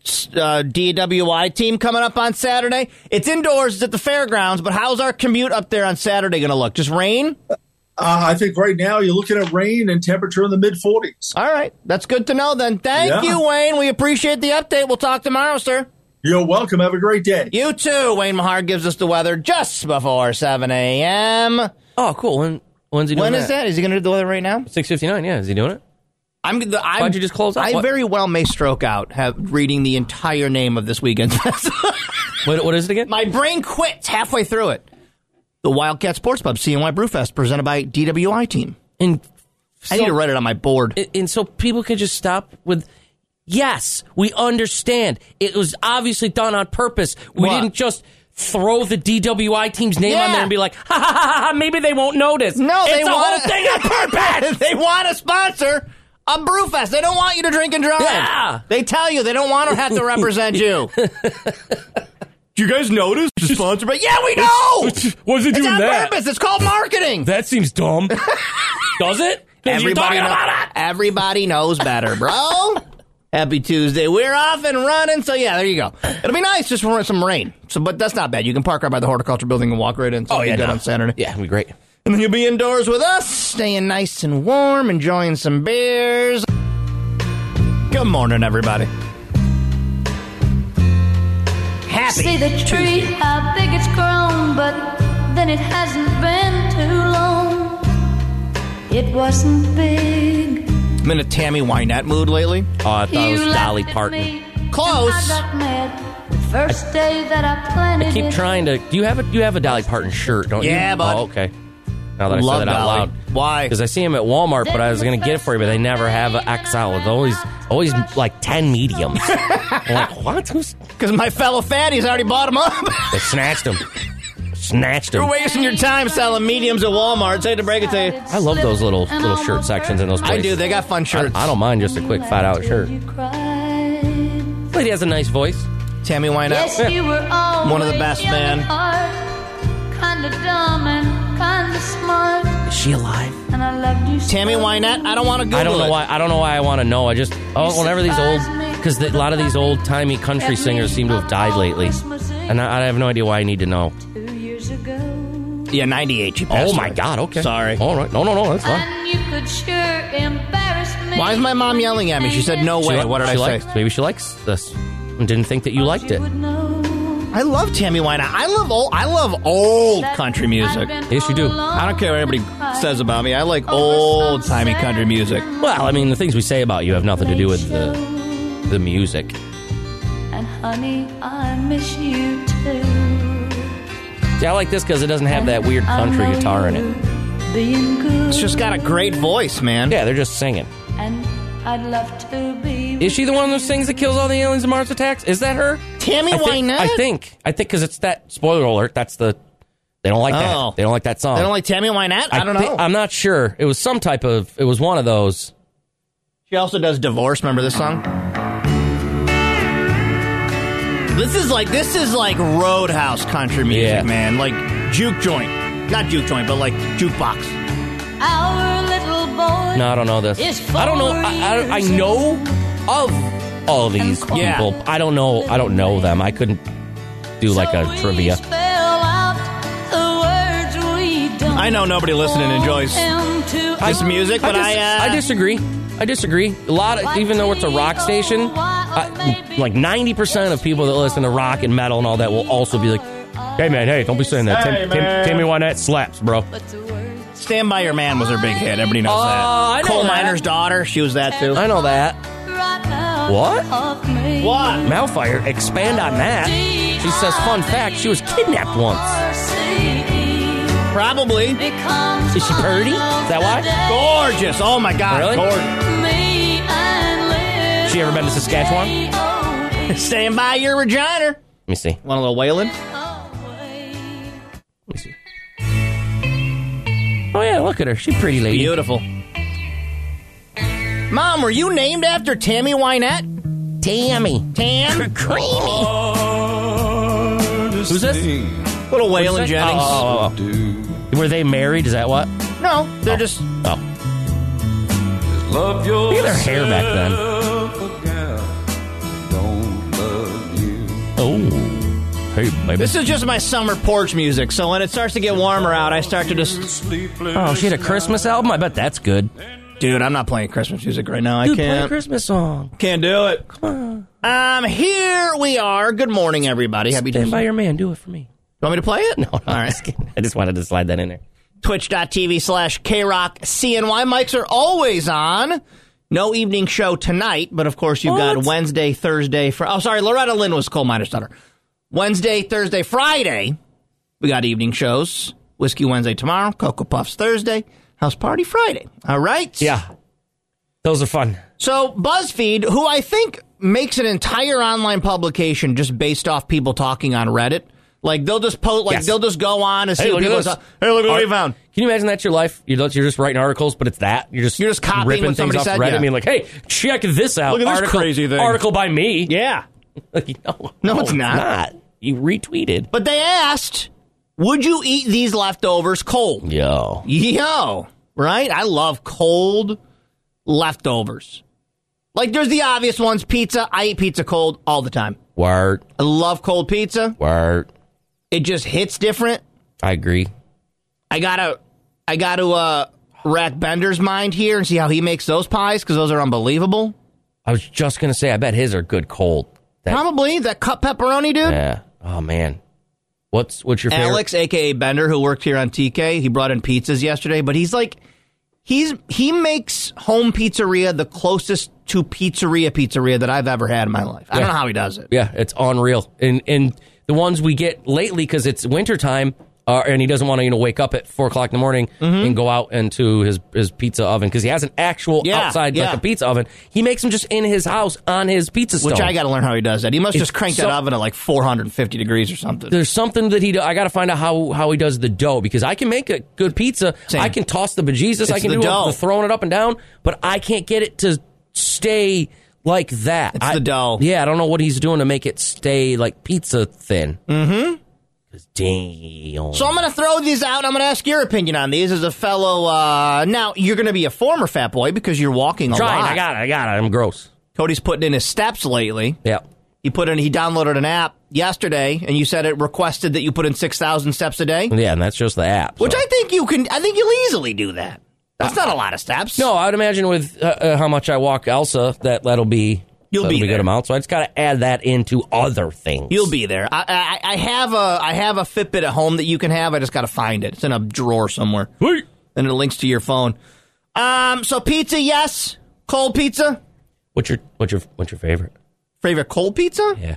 uh, D W I team coming up on Saturday. It's indoors, it's at the fairgrounds, but how's our commute up there on Saturday going to look? Just rain? Uh, I think right now you're looking at rain and temperature in the mid forties. All right. That's good to know then. Thank Yeah. you, Wayne. We appreciate the update. We'll talk tomorrow, sir. You're welcome. Have a great day. You too. Wayne Mahar gives us the weather just before seven a.m. Oh, cool. When, when's he doing When that? is that? Is he going to do the weather right now? six fifty-nine, yeah. Is he doing it? I'm, the, I'm, Why'd you just close up? I What? very well may stroke out have, reading the entire name of this weekend's festival. What, what is it again? My brain quits halfway through it. The Wildcat Sports Pub C N Y Brewfest presented by D W I team. And I need to write it on my board. And, and so people can just stop with, yes, we understand. It was obviously done on purpose. We What? didn't just throw the D W I team's name Yeah. on there and be like, ha ha ha ha, ha maybe they won't notice. No, it's they the want whole thing on purpose. They want to sponsor a Brewfest. They don't want you to drink and drive. Yeah. They tell you they don't want to have to represent you. Do you guys notice? It's sponsored by. Yeah, we know. What's it It's doing on that? purpose. It's called marketing. That seems dumb. Does it? 'Cause you're Everybody, talking know- about it. everybody knows better, bro. Happy Tuesday. We're off and running. So, yeah, there you go. It'll be nice just for some rain. So, but that's not bad. You can park right by the horticulture building and walk right in. So Oh, it'll yeah, be good no. on Saturday. Yeah, it'll be great. And then you'll be indoors with us, staying nice and warm, enjoying some beers. Good morning, everybody. Happy See the tree, Tuesday. how big it's grown, but then it hasn't been too long. It wasn't big. I'm in a Tammy Wynette mood lately. Oh, I thought it was You Dolly laughed at Parton. me, Close. and I got mad the first day that I planted I keep it. trying to. Do you have a you have a Dolly Parton shirt? Don't you? Yeah, bud. Oh, okay. Now that I Love said that out Dolly. loud, Why? because I see them at Walmart, but I was going to get it for you, but they never have an X L. It's always always like ten mediums. I'm like, what? Who's? Because my fellow fatties already bought them up. They snatched them. Snatched them. You're wasting your time selling mediums at Walmart. Say to break it to you. I love those little little shirt sections in those places. I do. They got fun shirts. I, I don't mind just a quick five dollar shirt. You cried. But he has a nice voice. Tammy Wynette. Yes, you were always One of the best, young man. at heart, kinda dumb and kinda smart, Is she alive? and I loved you so. Tammy Wynette. I don't want to Google I don't know it. why. I don't know why I want to know. I just oh, whenever these old because a lot of these old timey country singers seem to have died lately, and I, I have no idea why I need to know. Two years ago, Yeah, ninety-eight. She passed Oh my away. God. Okay. Sorry. All right. No, no, no. That's fine. and you could sure embarrass me. Why is my mom yelling at me? She said no She way. li- What did she I say? likes, maybe she likes this and didn't think that you liked it. I love Tammy Wynette. I love old. I love old country music. Yes, you do. I don't care what anybody says about me. I like old timey country music. Well, I mean, the things we say about you have nothing to do with the the music. And honey, I miss you too. See, I like this because it doesn't have that weird country guitar in it. being good. It's just got a great voice, man. Yeah, they're just singing. And I'd love to be. Is she the one who sings that kills all the aliens in Mars Attacks? Is that her? Tammy I think, Wynette? I think. I think because it's that, spoiler alert, that's the, they don't like Oh. that. They don't like that song. They don't like Tammy Wynette? I, don't thi- know. I'm not sure. It was some type of, it was one of those. She also does Divorce. Remember this song? This is like this is like Roadhouse country music, Yeah. man. Like juke joint, not juke joint, but like jukebox. Our little boy. No, I don't know this. is I don't know. I, I, I know of all of these people. Yeah. I don't know. I don't know them. I couldn't do like a trivia. I know nobody listening enjoys this music, but I, dis- uh, I disagree. I disagree. A lot of, even though it's a rock station, I, like ninety percent of people that listen to rock and metal and all that will also be like, "Hey man, hey, don't be saying that. Hey, Tim, man. Tim, Timmy Wynette slaps, bro." Stand By Your Man was her big hit. Everybody knows Oh, that. I know Coal that. Miner's Daughter, she was that too. I know that. What? What? Malfire, expand on that. She says, fun fact, she was kidnapped once. Probably. Is she pretty? Is that why? Gorgeous. Oh my God. Really? Gorgeous. She ever been to Saskatchewan? Stand by your Regina. Let me see. Want a little wailing? Let me see. Oh yeah, look at her. She's a pretty lady. Beautiful. Mom, were you named after Tammy Wynette? Tammy. Tam? Creamy. Who's this? Little What'd you Waylon say? Jennings. Oh, oh, oh. Were they married? Is that what? No, they're just... Oh. Look at their hair back then. Oh. Hey, baby. This is just my summer porch music, so when it starts to get warmer out, I start to just... Oh, she had a Christmas album? I bet that's good. Dude, I'm not playing Christmas music right now. I Dude, play a can't. Christmas song. Can't do it. Come on. Um, here we are. Good morning, everybody. Happy Stand by Tuesday. your man. Do it for me. You want me to play it? No, no, All I'm right. just kidding. I just wanted to slide that in there. Twitch.tv slash K-Rock C N Y. Mics are always on. No evening show tonight, but of course you've got What? Wednesday, Thursday. Fr- oh, sorry, Loretta Lynn was Coal Miner's Daughter. Wednesday, Thursday, Friday, we got evening shows. Whiskey Wednesday tomorrow, Cocoa Puffs Thursday, House Party Friday. All right? Yeah. Those are fun. So BuzzFeed, who I think makes an entire online publication just based off people talking on Reddit. Like, they'll just post, like, Yes. they'll just go on and see Hey, what look at people this. talk- Hey, look at what Art- we found. Can you imagine that's your life? You're you're just writing articles, but it's that. You're just You're just copying ripping what things somebody off said, Reddit yeah. and being like, hey, check this out. Look at this article, crazy thing. Article by me. Yeah. Like, no, No, it's not. You retweeted. But they asked, would you eat these leftovers cold? Yo. Yo. Right? I love cold leftovers. Like, there's the obvious ones. Pizza. I eat pizza cold all the time. Word. I love cold pizza. Word. It just hits different. I agree. I gotta, I gotta uh, rack Bender's mind here and see how he makes those pies, because those are unbelievable. I was just going to say, I bet his are good cold. That, Probably. That cut pepperoni, dude. Yeah. Oh, man. What's what's your favorite? Alex, a k a. Bender, who worked here on T K, he brought in pizzas yesterday, but he's like, he's he makes home pizzeria the closest to pizzeria pizzeria that I've ever had in my life. I Yeah. don't know how he does it. Yeah, it's unreal. And and the ones we get lately, because it's wintertime, uh, and he doesn't want to you know wake up at four o'clock in the morning Mm-hmm. and go out into his, his pizza oven, because he has an actual Yeah, outside yeah. like a pizza oven. He makes them just in his house on his pizza stove. Which I got to learn how he does that. He must It's just crank so- that oven at like four hundred fifty degrees or something. There's something that he do, I got to find out how how he does the dough, because I can make a good pizza. Same. I can toss the bejesus. I It's can the do dough. the throwing it up and down, but I can't get it to stay like that. It's I- the dough. Yeah, I don't know what he's doing to make it stay like pizza thin. Mm-hmm. Damn. So I'm going to throw these out. I'm going to ask your opinion on these as a fellow. Uh, now, you're going to be a former fat boy because you're walking a Trying. lot. I got it. I got it. I'm gross. Cody's putting in his steps lately. Yeah. He put in. He downloaded an app yesterday, and you said it requested that you put in six thousand steps a day. Yeah, and that's just the app. Which so. I think you can. I think you'll easily do that. That's not a lot of steps. No, I would imagine with uh, uh, how much I walk Elsa, that that'll be You'll that'll be a good there. amount. So I just got to add that into other things. You'll be there. I, I, I have a I have a Fitbit at home that you can have. I just got to find it. It's in a drawer somewhere, Hey. and it links to your phone. Um. So pizza, yes. Cold pizza. What's your what's your what's your favorite? Favorite cold pizza? Yeah.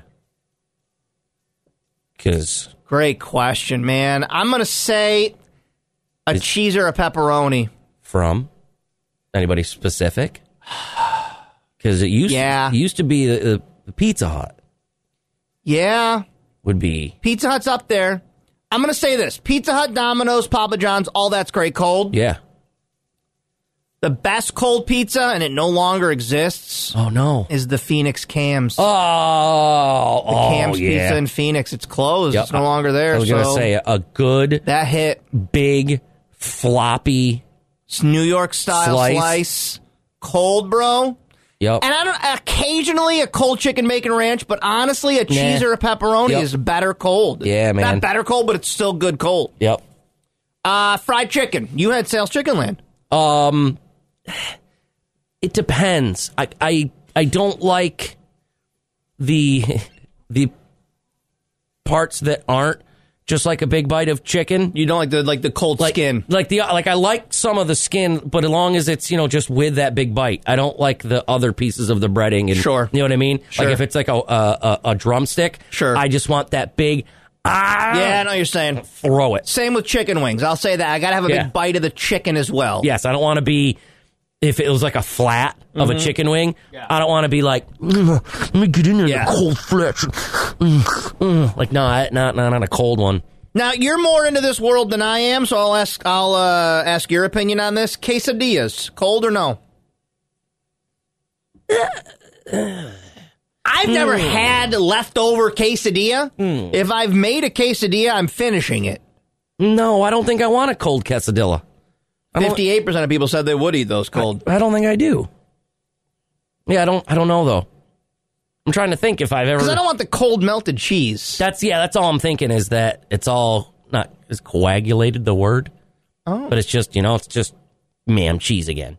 Because Great question, man. I'm gonna say A cheese or a pepperoni? From anybody specific? Because it used yeah. to, it used to be the, the Pizza Hut. Yeah. Would be. Pizza Hut's up there. I'm going to say this. Pizza Hut, Domino's, Papa John's, all that's great cold. Yeah. The best cold pizza, and it no longer exists. Oh, no. Is the Phoenix Cams. Oh, the oh, Cams yeah. Pizza in Phoenix. It's closed. Yep. It's no longer there. I was so going to say a good. That hit. Big, floppy. New York style slice. slice. Cold, bro. Yep. And I don't. Occasionally a cold chicken bacon ranch, but honestly, a cheese nah. or a pepperoni yep. is better cold. Yeah, man. Not better cold, but it's still good cold. Yep. Uh, fried chicken. You had Sales Chicken Land. Um, it depends. I I I don't like the the parts that aren't just like a big bite of chicken. You don't like the like the cold like, skin. Like the like I like some of the skin, but as long as it's, you know, just with that big bite. I don't like the other pieces of the breading. And, sure. You know what I mean? Sure. Like if it's like a a, a drumstick. Sure. I just want that big. Ah, yeah, I know what you're saying. Throw it. Same with chicken wings. I'll say that. I got to have a yeah. big bite of the chicken as well. Yes, I don't want to be, if it was like a flat of mm-hmm. a chicken wing, yeah. I don't want to be like, mm, let me get in there, yeah. the cold flesh. Mm, mm. Like, no, I, not, not, not a cold one. Now, you're more into this world than I am, so I'll ask I'll uh, ask your opinion on this. Quesadillas, cold or no? I've mm. never had leftover quesadilla. Mm. If I've made a quesadilla, I'm finishing it. No, I don't think I want a cold quesadilla. fifty-eight percent of people said they would eat those cold. I, I don't think I do. Yeah, I don't I don't know, though. I'm trying to think if I've ever... Because I don't want the cold melted cheese. That's, yeah, that's all I'm thinking is that it's all, not, is coagulated the word? Oh. But it's just, you know, it's just ma'am cheese again.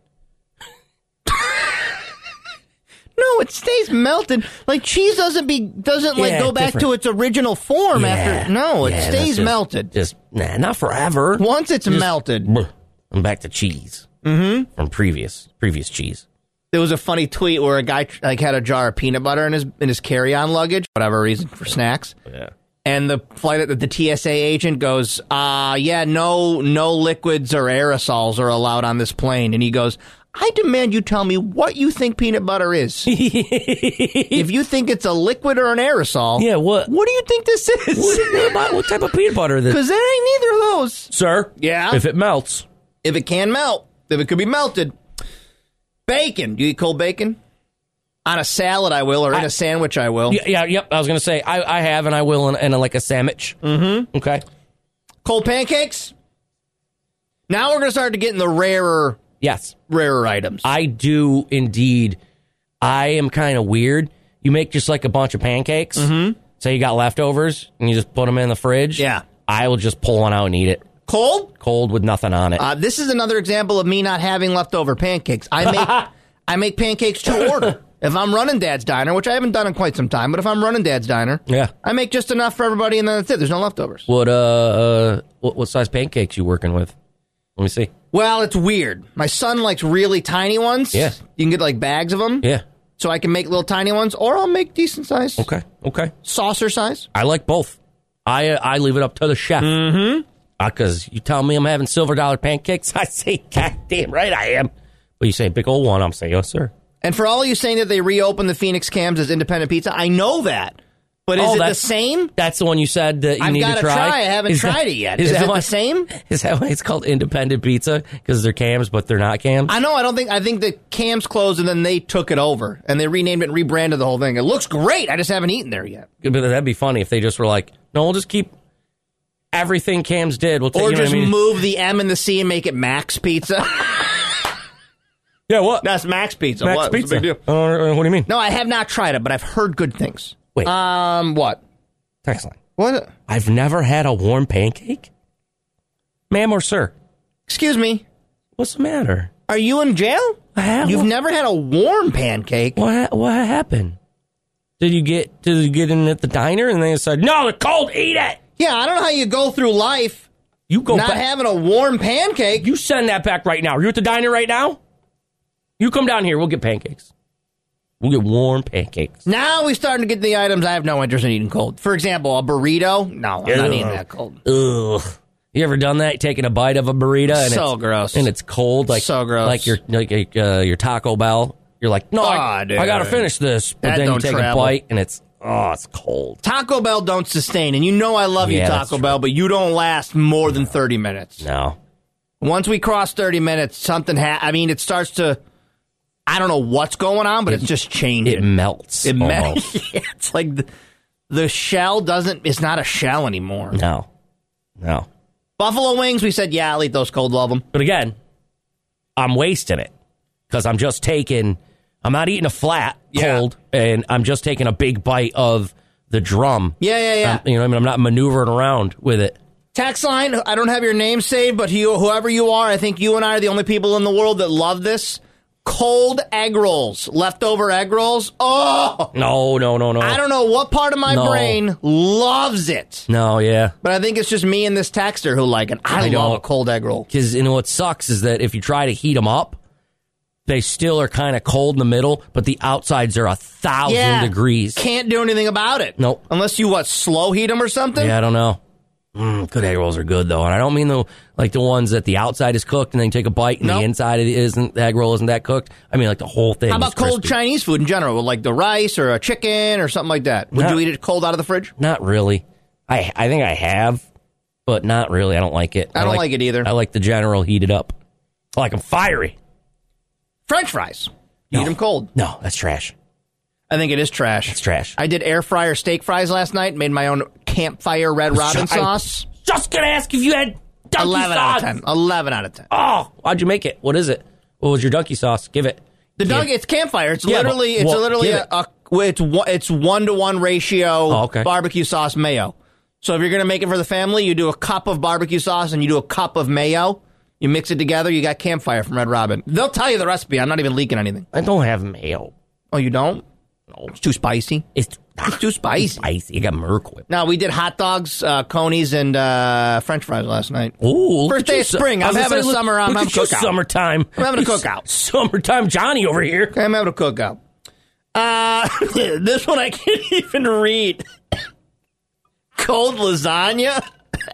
No, it stays melted. Like cheese doesn't be doesn't like yeah, go back different. to its original form yeah. after. No, it yeah, stays just, melted. Just nah, not forever. Once it's just, melted, bleh, I'm back to cheese. Mm-hmm. From previous previous cheese. There was a funny tweet where a guy like had a jar of peanut butter in his in his carry-on luggage, whatever reason, for snacks. Yeah. And the flight the T S A agent goes, uh, yeah, no no liquids or aerosols are allowed on this plane. And he goes, I demand you tell me what you think peanut butter is. If you think it's a liquid or an aerosol, yeah, what? What do you think this is? What, what, what type of peanut butter is this? Because there ain't neither of those. Sir? Yeah? If it melts. If it can melt. If it could be melted. Bacon. Do you eat cold bacon? On a salad, I will, or in I, a sandwich, I will. Yeah, yeah yep. I was going to say, I, I have, and I will in, in a, like a sandwich. Mm-hmm. Okay. Cold pancakes? Now we're going to start to get in the rarer... Yes. Rarer items. I do indeed. I am kind of weird. You make just like a bunch of pancakes. Mm-hmm. Say you got leftovers, and you just put them in the fridge. Yeah. I will just pull one out and eat it. Cold? Cold with nothing on it. Uh, this is another example of me not having leftover pancakes. I make I make pancakes to order. If I'm running Dad's Diner, which I haven't done in quite some time, but if I'm running Dad's Diner, yeah, I make just enough for everybody, and then that's it. There's no leftovers. What uh, uh what, what size pancakes you working with? Let me see. Well, it's weird. My son likes really tiny ones. Yeah. You can get like bags of them. Yeah. So I can make little tiny ones, or I'll make decent size. Okay. Okay. Saucer size. I like both. I uh, I leave it up to the chef. Mm-hmm. Because uh, you tell me I'm having silver dollar pancakes, I say, God damn right I am. But you say big old one, I'm saying, yes, sir. And for all you saying that they reopened the Phoenix Cams as independent pizza, I know that. But is oh, it the same? That's the one you said that you I've need to gotta try? try. I haven't is tried that, it yet. Is, Is that it why, the same? Is that why it's called independent pizza? Because they're cams, but they're not cams? I know. I don't think. I think the Cams closed and then they took it over and they renamed it and rebranded the whole thing. It looks great. I just haven't eaten there yet. But that'd be funny if they just were like, no, we'll just keep everything Cams did. We'll take, or you know just what I mean? move the M and the C and make it Max Pizza. Yeah, what? That's Max Pizza. Max what? Pizza. What's the big deal? Uh, what do you mean? No, I have not tried it, but I've heard good things. Wait. Um, what? Text line. What? I've never had a warm pancake? Ma'am or sir? Excuse me? What's the matter? Are you in jail? Have, You've what? never had a warm pancake? What, what happened? Did you get did you get in at the diner and they said, no, it's cold, eat it? Yeah, I don't know how you go through life you go not back. having a warm pancake. You send that back right now. Are you at the diner right now? You come down here. We'll get pancakes. We'll get warm pancakes. Now we're starting to get the items I have no interest in eating cold. For example, a burrito. No, I'm Ugh. not eating that cold. Ugh. You ever done that? Taking a bite of a burrito and So it's, gross. and it's cold, like So gross. like your like uh, your Taco Bell. You're like, no, I, Oh, dude. I gotta finish this, but That then you don't take travel. a bite and it's oh, it's cold. Taco Bell don't sustain, and you know I love Yeah, you, that's Taco true. Bell, but you don't last more than thirty minutes. No, Once we cross thirty minutes, something ha- I mean, it starts to, I don't know what's going on, but It- it's just changing. it melts. It melts. almost. Yeah, it's like the, the shell doesn't, it's not a shell anymore. No, no. Buffalo wings, we said, yeah, I'll eat those cold, love them. But again, I'm wasting it because I'm just taking. I'm not eating a flat Yeah. cold, and I'm just taking a big bite of the drum. Yeah, yeah, yeah. Um, you know, what I mean, I'm not maneuvering around with it. Text line, I don't have your name saved, but you, whoever you are, I think you and I are the only people in the world that love this. Cold egg rolls, leftover egg rolls. Oh! No, no, no, no. I don't know what part of my No. brain loves it. No, yeah. But I think it's just me and this texter who like it. I, I love don't. a cold egg roll. Because, you know, what sucks is that if you try to heat them up, they still are kind of cold in the middle, but the outsides are a thousand Yeah. degrees. Can't do anything about it. Nope. Unless you, what, slow heat them or something? Yeah, I don't know. Mm, good egg rolls are good, though. And I don't mean the like the ones that the outside is cooked and then you take a bite and Nope. the inside of it isn't, the egg roll isn't that cooked. I mean, like the whole thing How is about cold crispy. Chinese food in general, like the rice or a chicken or something like that? Would Not- you eat it cold out of the fridge? Not really. I I think I have, but not really. I don't like it. I don't like it either. I like the general heated up. I like them fiery. French fries. You No. eat them cold. No, that's trash. I think it is trash. It's trash. I did air fryer steak fries last night. Made my own campfire Red Robin I- sauce. Just gonna ask if you had donkey Eleven sauce. out of ten. Eleven out of ten. Oh, how'd you make it? What is it? What was your donkey sauce? Give it. The Give- dog, it's campfire. It's Yeah, but literally, it's what- literally give a, it. a, it's one, it's one to one ratio. Oh, okay. Barbecue sauce mayo. So if you're gonna make it for the family, you do a cup of barbecue sauce and you do a cup of mayo. You mix it together. You got campfire from Red Robin. They'll tell you the recipe. I'm not even leaking anything. I don't have mayo. Oh, you don't? No, It's too spicy. it's, It's too spicy. spicy. You got Merc Whip. No, we did hot dogs, uh, conies, and uh, French fries last night. Ooh, First day of spring. I'm having a summer. I'm having a cookout. Summertime. I'm having a cookout. Summertime Johnny over here. Okay, I'm having a cookout. Uh, this one I can't even read. Cold lasagna.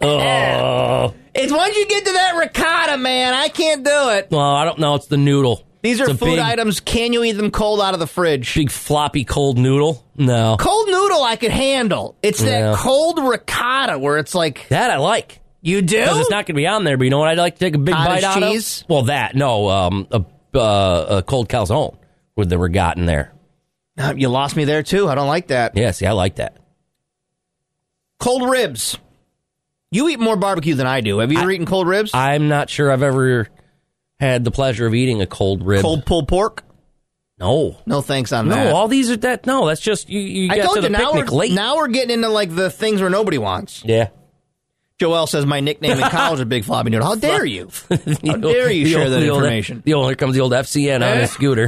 Oh. It's once you get to that ricotta, man, I can't do it. Well, I don't know. It's the noodle. These are It's a food big, items. Can you eat them cold out of the fridge? Big floppy cold noodle. No. Cold noodle I could handle. It's that Yeah. cold ricotta where it's like, That I like. you do? Because it's not going to be on there, but you know what I'd like to take a big Cottage bite out cheese? of? Well, that. No, um, a, uh, a cold calzone with the regat in there. Uh, You lost me there, too. I don't like that. Yeah, see, I like that. Cold ribs. You eat more barbecue than I do. Have you ever eaten cold ribs? I'm not sure I've ever had the pleasure of eating a cold rib. Cold pulled pork? No. No thanks on No, that. all these are that. No, that's just, you, you I get told to you, the now picnic we're, late. now we're getting into like the things where nobody wants. Yeah. Joel says my nickname in college is Big Floppy Noodle. How dare you? How dare you The share old- that the old- information? The old, here comes the old F C N on Eh? a scooter.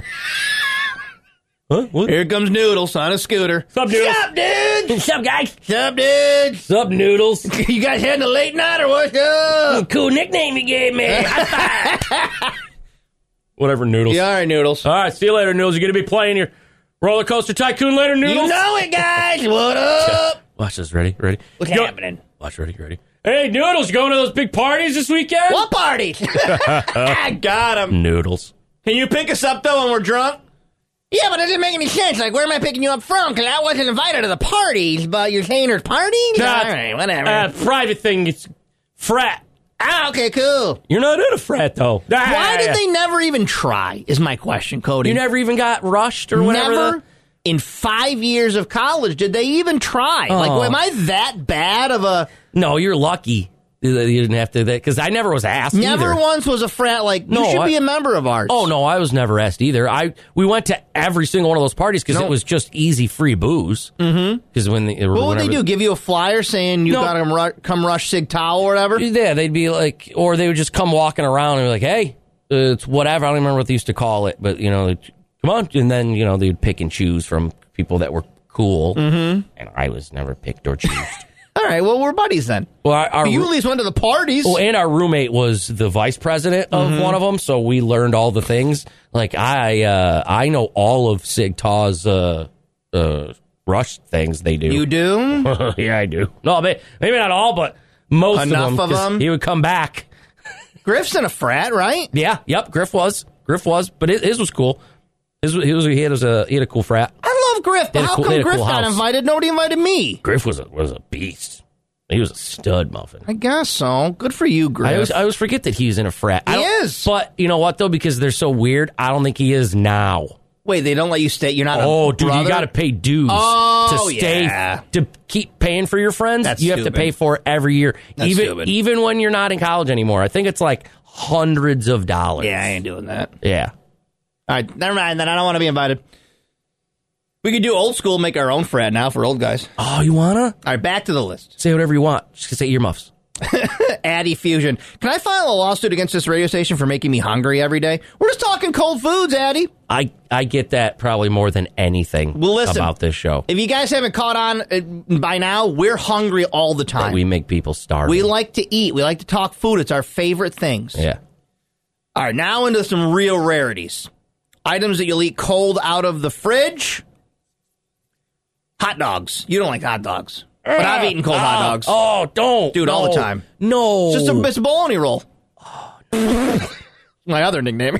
Huh? What? Here comes Noodles on a scooter. Sup, Noodles? Sup, dude? What's up, guys? Sup, dude? Sup, Noodles? You guys heading a late night or what's up? Cool nickname you gave me. High five. Whatever, Noodles. Yeah, all right, Noodles. All right, see you later, Noodles. You're going to be playing your Roller Coaster Tycoon later, Noodles? You know it, guys. What up? Watch this. Ready? Ready? What's Go- happening? Watch. Ready? Ready? Hey, Noodles, you going to those big parties this weekend? What party? I got him. Noodles. Can you pick us up, though, when we're drunk? Yeah, but it doesn't make any sense. Like, where am I picking you up from? Because I wasn't invited to the parties, but you're saying there's parties? Nah, All right, whatever. Uh, private thing. It's frat. ah, okay, cool. You're not in a frat, though. Why did they never even try, is my question, Cody. You never even got rushed or whatever? Never the- in five years of college did they even try. Oh. Like, am I that bad of a... No, you're lucky that you didn't have to, because I never was asked Never either. once was a frat like, you No, should I- be a member of ours. Oh, no, I was never asked either. I We went to every single one of those parties because No. it was just easy free booze. Mm-hmm. Because when the, What would they do? Give you a flyer saying you No. got to ru- come rush Sig Towel or whatever? Yeah, they'd be like, or they would just come walking around and be like, hey, uh, it's whatever. I don't remember what they used to call it, but, you know, they'd, come on. And then, you know, they'd pick and choose from people that were cool. Mm-hmm. And I was never picked or choosed. All right, well, we're buddies then. Well, our, our, You at least went to the parties. well, and our roommate was the vice president of Mm-hmm. one of them, so we learned all the things. Like, I uh, I know all of Sig Taw's uh, uh, rush things they do. You do? Yeah, I do. No, may- maybe not all, but Most Enough of them. of 'cause them? He would come back. Griff's in a frat, right? Yeah, yep. Griff was. Griff was, but his, his was cool. His, his was, he had a he had a cool frat. I love Griff, but They had a how cool- they come had a Griff cool got house. invited? Nobody invited me. Griff was a, was a beast. He was a stud muffin. I guess so. Good for you, Griff. I always, I always forget that he's in a frat. He I don't- is. But you know what, though? Because they're so weird, I don't think he is now. Wait, they don't let you stay? You're not a Oh, dude, brother? you got to pay dues Oh, to stay, yeah. to keep paying for your friends. That's you have stupid. to pay for it every year, That's even stupid. even when you're not in college anymore. I think it's like hundreds of dollars. Yeah, I ain't doing that. Yeah. All right, never mind. Then I don't want to be invited. We could do old school, make our own frat now for old guys. Oh, you wanna? All right, back to the list. Say whatever you want. Just say earmuffs. Addy Fusion. Can I file a lawsuit against this radio station for making me hungry every day? We're just talking cold foods, Addy. I, I get that probably more than anything Well, listen, about this show. If you guys haven't caught on uh, by now, we're hungry all the time. That we make people starve. We like to eat. We like to talk food. It's our favorite things. Yeah. All right, now into some real rarities. Items that you'll eat cold out of the fridge. Hot dogs. You don't like hot dogs. But I've eaten cold hot dogs. Oh, don't. Dude, no. all the time. No. It's just a, it's a bologna roll. My other nickname.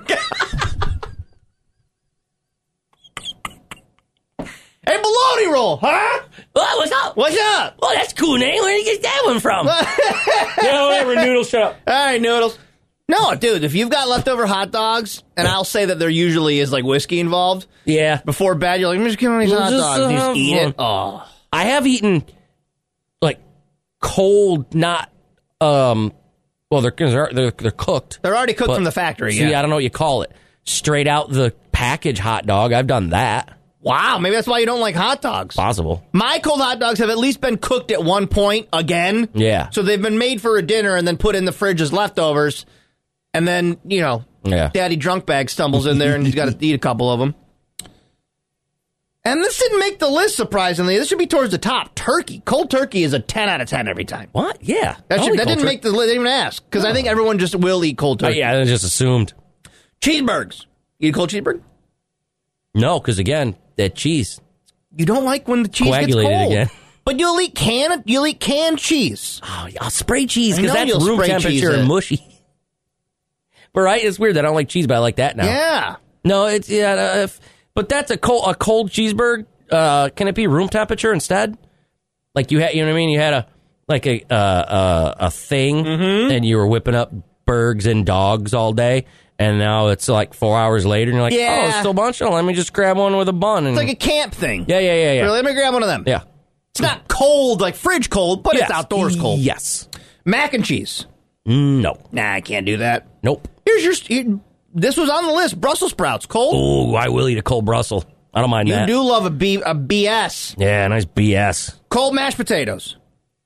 Hey, bologna roll, huh? Oh, what's up? What's up? Oh, that's a cool name. Where did you get that one from? Yeah, whatever, Noodles, shut up. All right, Noodles. No, dude, if you've got leftover hot dogs, and I'll say that there usually is like whiskey involved. Yeah. Before bed, you're like, I'm just getting these We'll hot just, dogs. You uh, just eat have it. Oh. I have eaten like cold, not um. Well, they're they're they're, they're cooked. They're already cooked but- from the factory. See, Yeah. I don't know what you call it. Straight out the package hot dog. I've done that. Wow, maybe that's why you don't like hot dogs. Possible. My cold hot dogs have at least been cooked at one point again. Yeah. So they've been made for a dinner and then put in the fridge as leftovers. And then, you know, Yeah. Daddy Drunk Bag stumbles in there and he's got to eat a couple of them. And this didn't make the list, surprisingly. This should be towards the top. Turkey. Cold turkey is a ten out of ten every time. What? Yeah. That, I should, like that cold didn't tur- make the list. They didn't even ask. Because I think everyone just will eat cold Oh, turkey. yeah, I just assumed. Cheeseburgers. You eat a cold cheeseburger? No, because again, that cheese. You don't like when the cheese Coagulated gets cold. again. But you'll eat can you'll eat canned cheese. Oh, yeah, I'll spray cheese I because know that's you'll room spray cheese temperature it. and mushy. But right, it's weird that I don't like cheese, but I like that now. Yeah. No, it's yeah, uh, if, but that's a cold a cold cheeseburger. Uh, can it be room temperature instead? Like you had, you know what I mean? You had a like a uh, uh, a thing, Mm-hmm. and you were whipping up burgers and dogs all day, and now it's like four hours later, and you're like, Yeah. oh, it's still bunch. Let me just grab one with a bun. And It's like a camp thing. yeah, yeah, yeah, yeah, Here, let me grab one of them. yeah. It's not cold, like fridge cold, but Yes. it's outdoors cold. Yes. Mac and cheese. No. Nah, I can't do that. Nope. Here's your. Here, this was on the list. Brussels sprouts, cold. Oh, I will eat a cold Brussels. I don't mind you that. do love a B a B S. Yeah, nice B S. Cold mashed potatoes.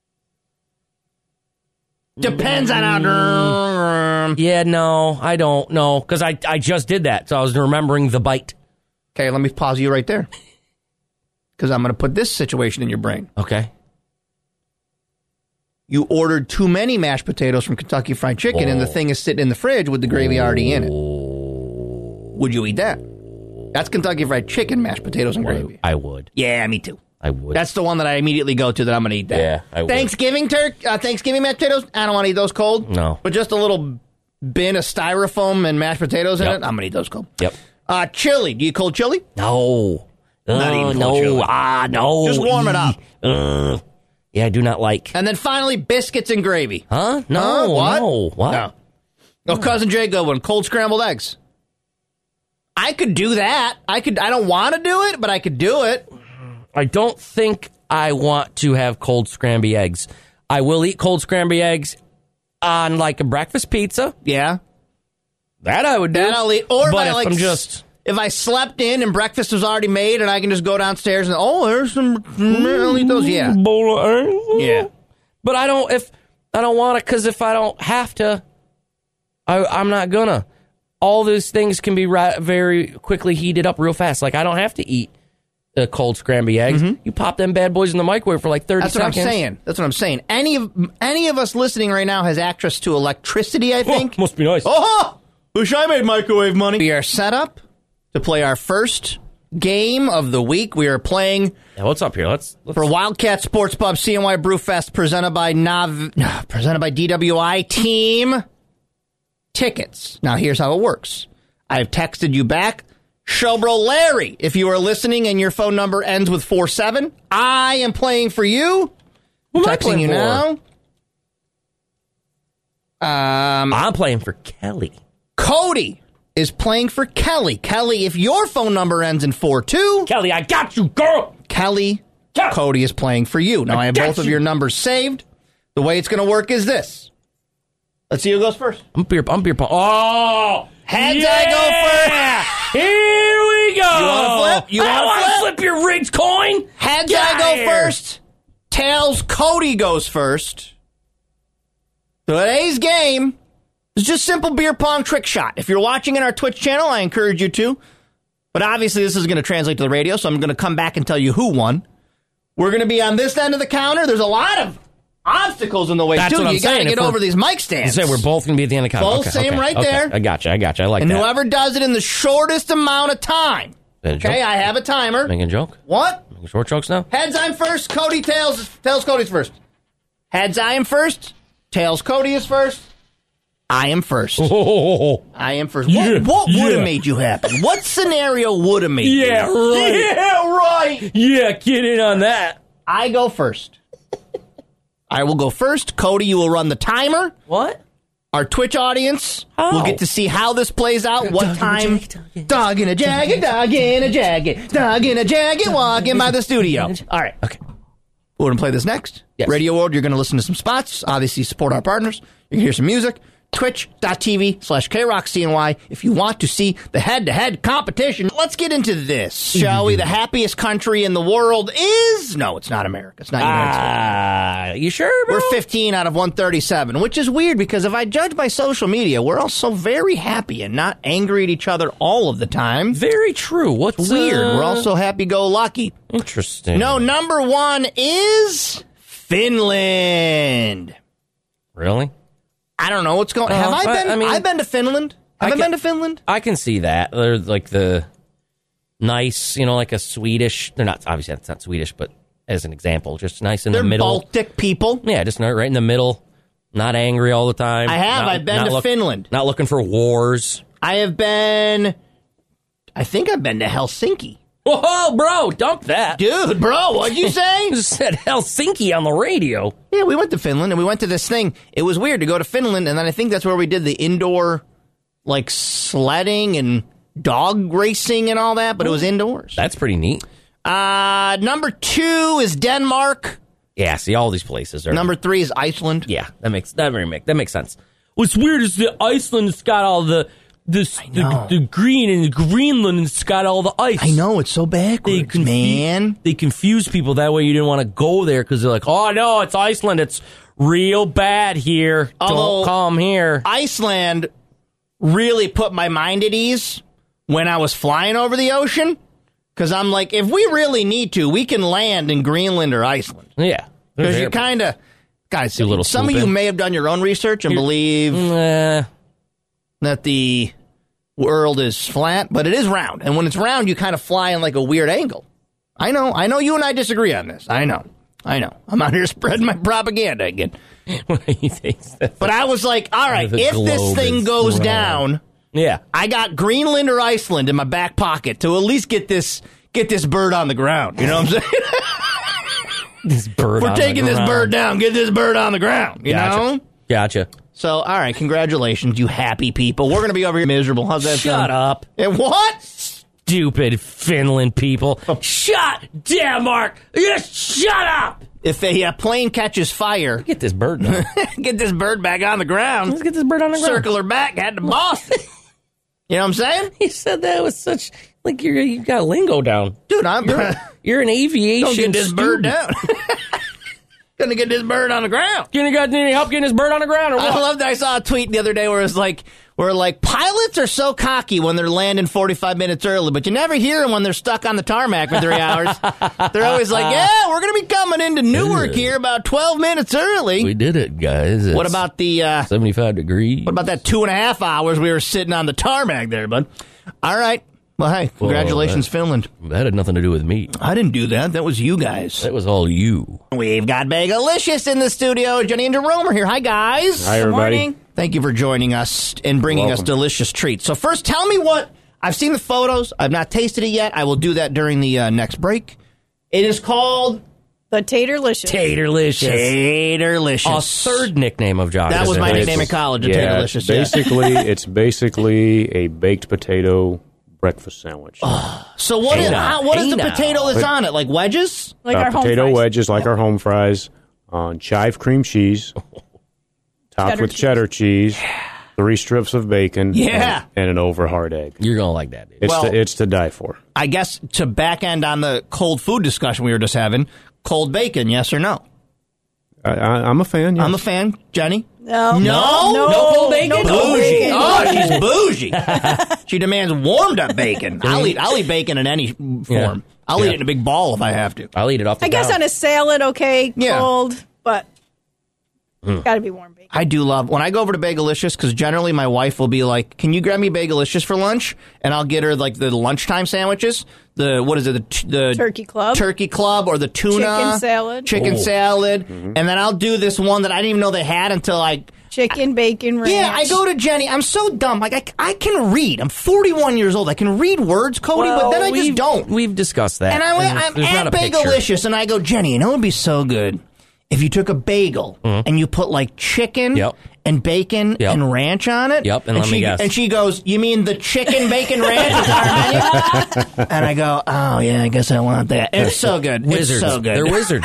Depends on how. Yeah, no, I don't know because I I just did that, so I was remembering the bite. Okay, let me pause you right there. Because I'm going to put this situation in your brain. Okay. You ordered too many mashed potatoes from Kentucky Fried Chicken, and the thing is sitting in the fridge with the gravy already in it. Would you eat that? That's Kentucky Fried Chicken mashed potatoes and gravy. I would. Yeah, me too. I would. That's the one that I immediately go to that I'm going to eat that. Yeah, I would. Thanksgiving turk, uh, Thanksgiving mashed potatoes, I don't want to eat those cold. No. But just a little bin of styrofoam and mashed potatoes in Yep. it, I'm going to eat those cold. Yep. Uh, chili. Do you eat cold chili? No. Not Uh, eating cold no. chili. Ah, no. Just warm it up. Uh, yeah, I do not like. And then finally, biscuits and gravy. Huh? No. Huh? What? No. What? No. Oh, Cousin Jay, good one. Cold scrambled eggs. I could do that. I could. I don't want to do it, but I could do it. I don't think I want to have cold scrambled eggs. I will eat cold scrambled eggs on like a breakfast pizza. Yeah. That I would do. That I'll eat. Or but if I if like, I'm just if I slept in and breakfast was already made and I can just go downstairs and, oh, there's some, I'll eat those. Yeah. bowl of eggs. Yeah. But I don't. If I don't want it, because if I don't have to, I, I'm not gonna. All those things can be right, very quickly heated up real fast. Like I don't have to eat the cold scrambled eggs. You pop them bad boys in the microwave for like thirty That's what seconds. I'm saying. That's what I'm saying. Any of any of us listening right now has access to electricity, I think. Must be nice. Oh, wish I made microwave money. We are set up to play our first game of the week. We are playing Yeah, what's up here? Let's, let's for Wildcat Sports Pub C N Y Brewfest presented by Nav presented by D W I Team Tickets. Now here's how it works. I've texted you back, Showbro Larry. If you are listening and your phone number ends with four seven, I am playing for you. Who am I Texting playing you for? now. Um, I'm playing for Kelly. Cody is playing for Kelly. Kelly, if your phone number ends in four two, Kelly, I got you, girl. Kelly, Yeah. Cody is playing for you. Now, I, I have got both of you. your numbers saved. The way it's going to work is this. Let's see who goes first. I'm beer. I'm beer pong. Oh, Heads, yeah! I go first. Here we go. You wanna flip? You I wanna wanna flip? flip your rigged coin? Heads, Get I out go here. first. Tails, Cody goes first. Today's game is just simple beer pong trick shot. If you're watching in our Twitch channel, I encourage you to. But obviously, this is going to translate to the radio, so I'm going to come back and tell you who won. We're going to be on this end of the counter. There's a lot of obstacles in the way, That's too. what I'm You got to saying. get If over we're- these mic You stands. say we're both going to be at the end of the Both okay, same okay, right okay. there. I got you. I got you. I like and that. whoever does it in the shortest amount of time. That a Okay, joke? I have a timer. Making a joke? What? Making short jokes now? Heads, I'm first. Cody, tails. Tails, Cody's first. Heads, I am first. Tails, Cody is first. I am first. Oh, I am first. Yeah, What, what would have yeah. made you happy? What scenario would have made you? yeah, right. Yeah, right. Yeah, get in on that. I go first. I will go first. Cody, you will run the timer. What? Our Twitch audience Oh. will get to see how this plays out. What time? Dog in a jacket, dog in a jacket, dog in a jacket, walking by the studio. All right. Okay. We're going to play this next. Yes. Radio World, you're going to listen to some spots. Obviously, support our partners. You can hear some music. Twitch.tv slash KRockCNY if you want to see the head-to-head competition. Let's get into this, shall we? The happiest country in the world is... No, it's not America. It's not United States. Ah, you sure, bro? We're fifteen out of one thirty-seven, which is weird because if I judge by social media, we're all so very happy and not angry at each other all of the time. Very true. What's Weird. uh, We're all so happy-go-lucky. interesting. No, number one is Finland. Really? I don't know what's going. Uh, Have I I- been? I mean, I've been to Finland. Have I, I can- been to Finland? I can see that. They're like the nice, you know, like a Swedish. They're not, obviously, that's not Swedish, but as an example, just nice in They're the middle. Baltic people. Yeah, just not right in the middle. Not angry all the time. I have. Not- I've been not to Finland. Not looking for wars. I have been. I think I've been to Helsinki. Whoa, bro, dump that. Dude, bro, what'd you say? You said Helsinki on the radio. Yeah, we went to Finland and we went to this thing. It was weird to go to Finland, and then I think that's where we did the indoor, like, sledding and dog racing and all that, but it was indoors. That's pretty neat. Uh, number two is Denmark. Yeah, see, all these places are. Number three is Iceland. Yeah, that makes that very make that makes sense. What's weird is that Iceland's got all the this the, know. the green, and Greenland's got all the ice. I know, it's so They backwards, confu- man. They confuse people that way. You didn't want to go there because they're like, oh no, it's Iceland. It's real bad here. Although- Don't come here. Iceland really put my mind at ease when I was flying over the ocean. Because I'm like, if we really need to, we can land in Greenland or Iceland. Yeah, Because you kind of, guys, Do a little some of you swoop in. may have done your own research and You're- believe Nah. that the world is flat, but it is round. And when it's round, you kind of fly in like a weird angle. I know. I know you and I disagree on this. I know. I know. I'm out here spreading my propaganda again. He thinks that- But I was like, all right, The if this globe thing is goes round. down, yeah. I got Greenland or Iceland in my back pocket to at least get this get this bird on the ground. You know what I'm saying? This bird. We're on the taking this ground. bird down. Get this bird on the ground. You Gotcha. know? Gotcha. So, all right, congratulations, you happy people. We're going to be over here miserable. How's that Shut sound? up. And what? Stupid Finland people. Shut Denmark. Just shut up. If a uh, plane catches fire, Get this bird now. get this bird back on the ground. Let's get this bird on the ground. Circle her back, head to Boston. You know what I'm saying? He said that with such like you're you got lingo down. Dude, I'm You're, you're an aviation. Don't get this bird student. down. Gonna get this bird on the ground. You got any help getting this bird on the ground or what? I love that I saw a tweet the other day where it was like, where like pilots are so cocky when they're landing forty-five minutes early, but you never hear them when they're stuck on the tarmac for three hours. They're always like, yeah, we're gonna be coming into Newark here about twelve minutes early. We did it, guys. It's What about the uh, seventy-five degrees? what about that two and a half hours we were sitting on the tarmac there, bud? All right, Well, hey, congratulations, well, that, Finland. That had nothing to do with me. I didn't do that. That was you guys. That was all you. We've got Bagelicious in the studio. Jenny and Jerome are here. Hi, guys. Hi, everybody. Good morning. Thank you for joining us and bringing us delicious treats. So first, tell me what, I've seen the photos. I've not tasted it yet. I will do that during the uh, next break. It is called... The Taterlicious. Taterlicious. Taterlicious. A third nickname of Josh. That was my nickname in college, a yeah, Taterlicious. It's basically, yeah. it's basically a baked potato breakfast sandwich. Oh, so what, is, how, what is the potato that's on it? Like wedges? Like uh, our home potato fries. wedges, like our home fries, on chive cream cheese, topped Cheddar with cheese. cheddar cheese, three strips of bacon, Yeah. and, and an over hard egg. You're going to like that, dude. It's, Well- to, it's to die for. I guess to back end on the cold food discussion we were just having, cold bacon, yes or no? I, I, I'm a fan, yes. I'm a fan. Jenny? No. No? No. No cold bacon? No cold Bougie. bacon. Oh, she's bougie. She demands warmed up bacon. I'll eat I'll eat bacon in any form. Yeah. I'll Yeah. eat it in a big ball if I have to. I'll eat it off the I guess couch. on a salad, okay, Yeah. cold, but Mm. got to be warm bacon. I do love, when I go over to Bagelicious, because generally my wife will be like, can you grab me Bagelicious for lunch? And I'll get her like the lunchtime sandwiches. The, what is it? The, t- the Turkey club. Turkey club or the tuna. Chicken salad. Chicken Oh. salad. Mm-hmm. And then I'll do this one that I didn't even know they had until I... Chicken, bacon, ranch. Yeah, I go to Jenny. I'm so dumb. Like, I, I can read. I'm forty-one years old. I can read words, Cody, but then I just we've, don't. We've discussed that. And I went, There's- I'm there's not at a picture. Bagelicious, and I go, Jenny, you know what would be so good? If you took a bagel and you put like chicken Mm-hmm. Yep. and bacon Yep. and ranch on it. Yep, and let she, me guess. And she goes, you mean the chicken bacon ranch is on our menu? And I go, oh yeah, I guess I want that. It's so good. Wizards. It's so good. They're wizards.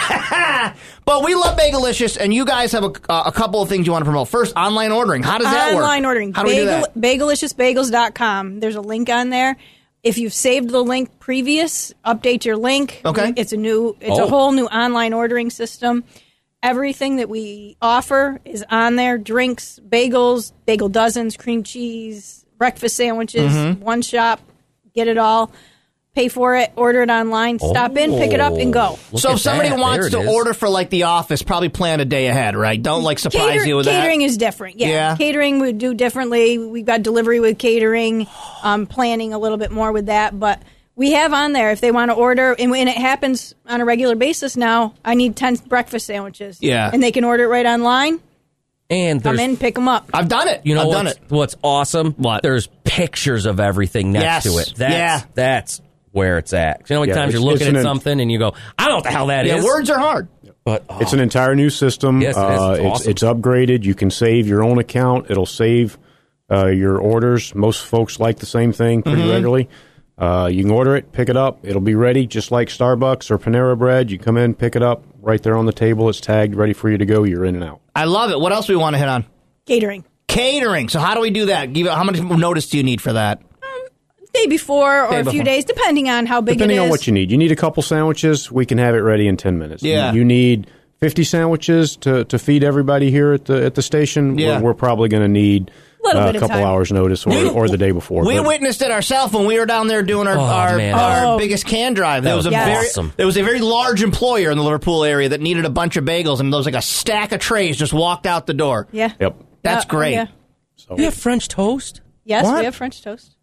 But we love Bagelicious, and you guys have a, uh, a couple of things you want to promote. First, online ordering. How does that work? Online ordering. How do we do that? Bagelicious bagels dot com. There's a link on there. If you've saved the link previous, update your link. Okay. It's a new, it's Oh. a whole new online ordering system. Everything that we offer is on there. Drinks, bagels, bagel dozens, cream cheese, breakfast sandwiches, Mm-hmm. one shop. Get it all. Pay for it. Order it online. Stop in, pick it up, and go. Look So at if somebody that. wants There to it is. order for like the office, probably plan a day ahead, right? Don't like surprise Cater- you with catering that. is different. Yeah. Yeah. Catering we do differently. We've got delivery with catering, um, planning a little bit more with that. But we have on there if they want to order, and when it happens on a regular basis now, I need ten breakfast sandwiches. Yeah. And they can order it right online. And Come there's, in, pick them up. I've done it. you know I've what's, done it. what's awesome? What? There's pictures of everything next Yes. to it. That's, Yeah. That's where it's at. You know how many Yeah, times you're it's- looking it's at an- something and you go, I don't know what the hell that is. Yeah, words are hard. But oh, It's an entire new system. Yes, it is. Uh, It's it's, awesome. it's upgraded. You can save your own account. It'll save uh, your orders. Most folks like the same thing pretty Mm-hmm. regularly. Uh, you can order it, pick it up. It'll be ready, just like Starbucks or Panera Bread. You come in, pick it up, right there on the table. It's tagged, ready for you to go. You're in and out. I love it. What else do we want to hit on? Catering. Catering. So how do we do that? Give How much notice do you need for that? Day before or Day a few before. days, depending on how big Depending it is. on what you need. You need a couple sandwiches. We can have it ready in ten minutes. Yeah. You, you need fifty sandwiches to, to feed everybody here at the at the station. Yeah. We're, we're probably going to need Little uh, bit a of couple time. hours notice or, or the day before. We But- witnessed it ourselves when we were down there doing our Oh, our, man. our Oh. biggest can drive. There That was, was a very awesome. there was a very large employer in the Liverpool area that needed a bunch of bagels, and there was like a stack of trays just walked out the door. Yeah. Yep. That's Uh, great. yeah. So- you have French toast? Yes, What? we have French toast.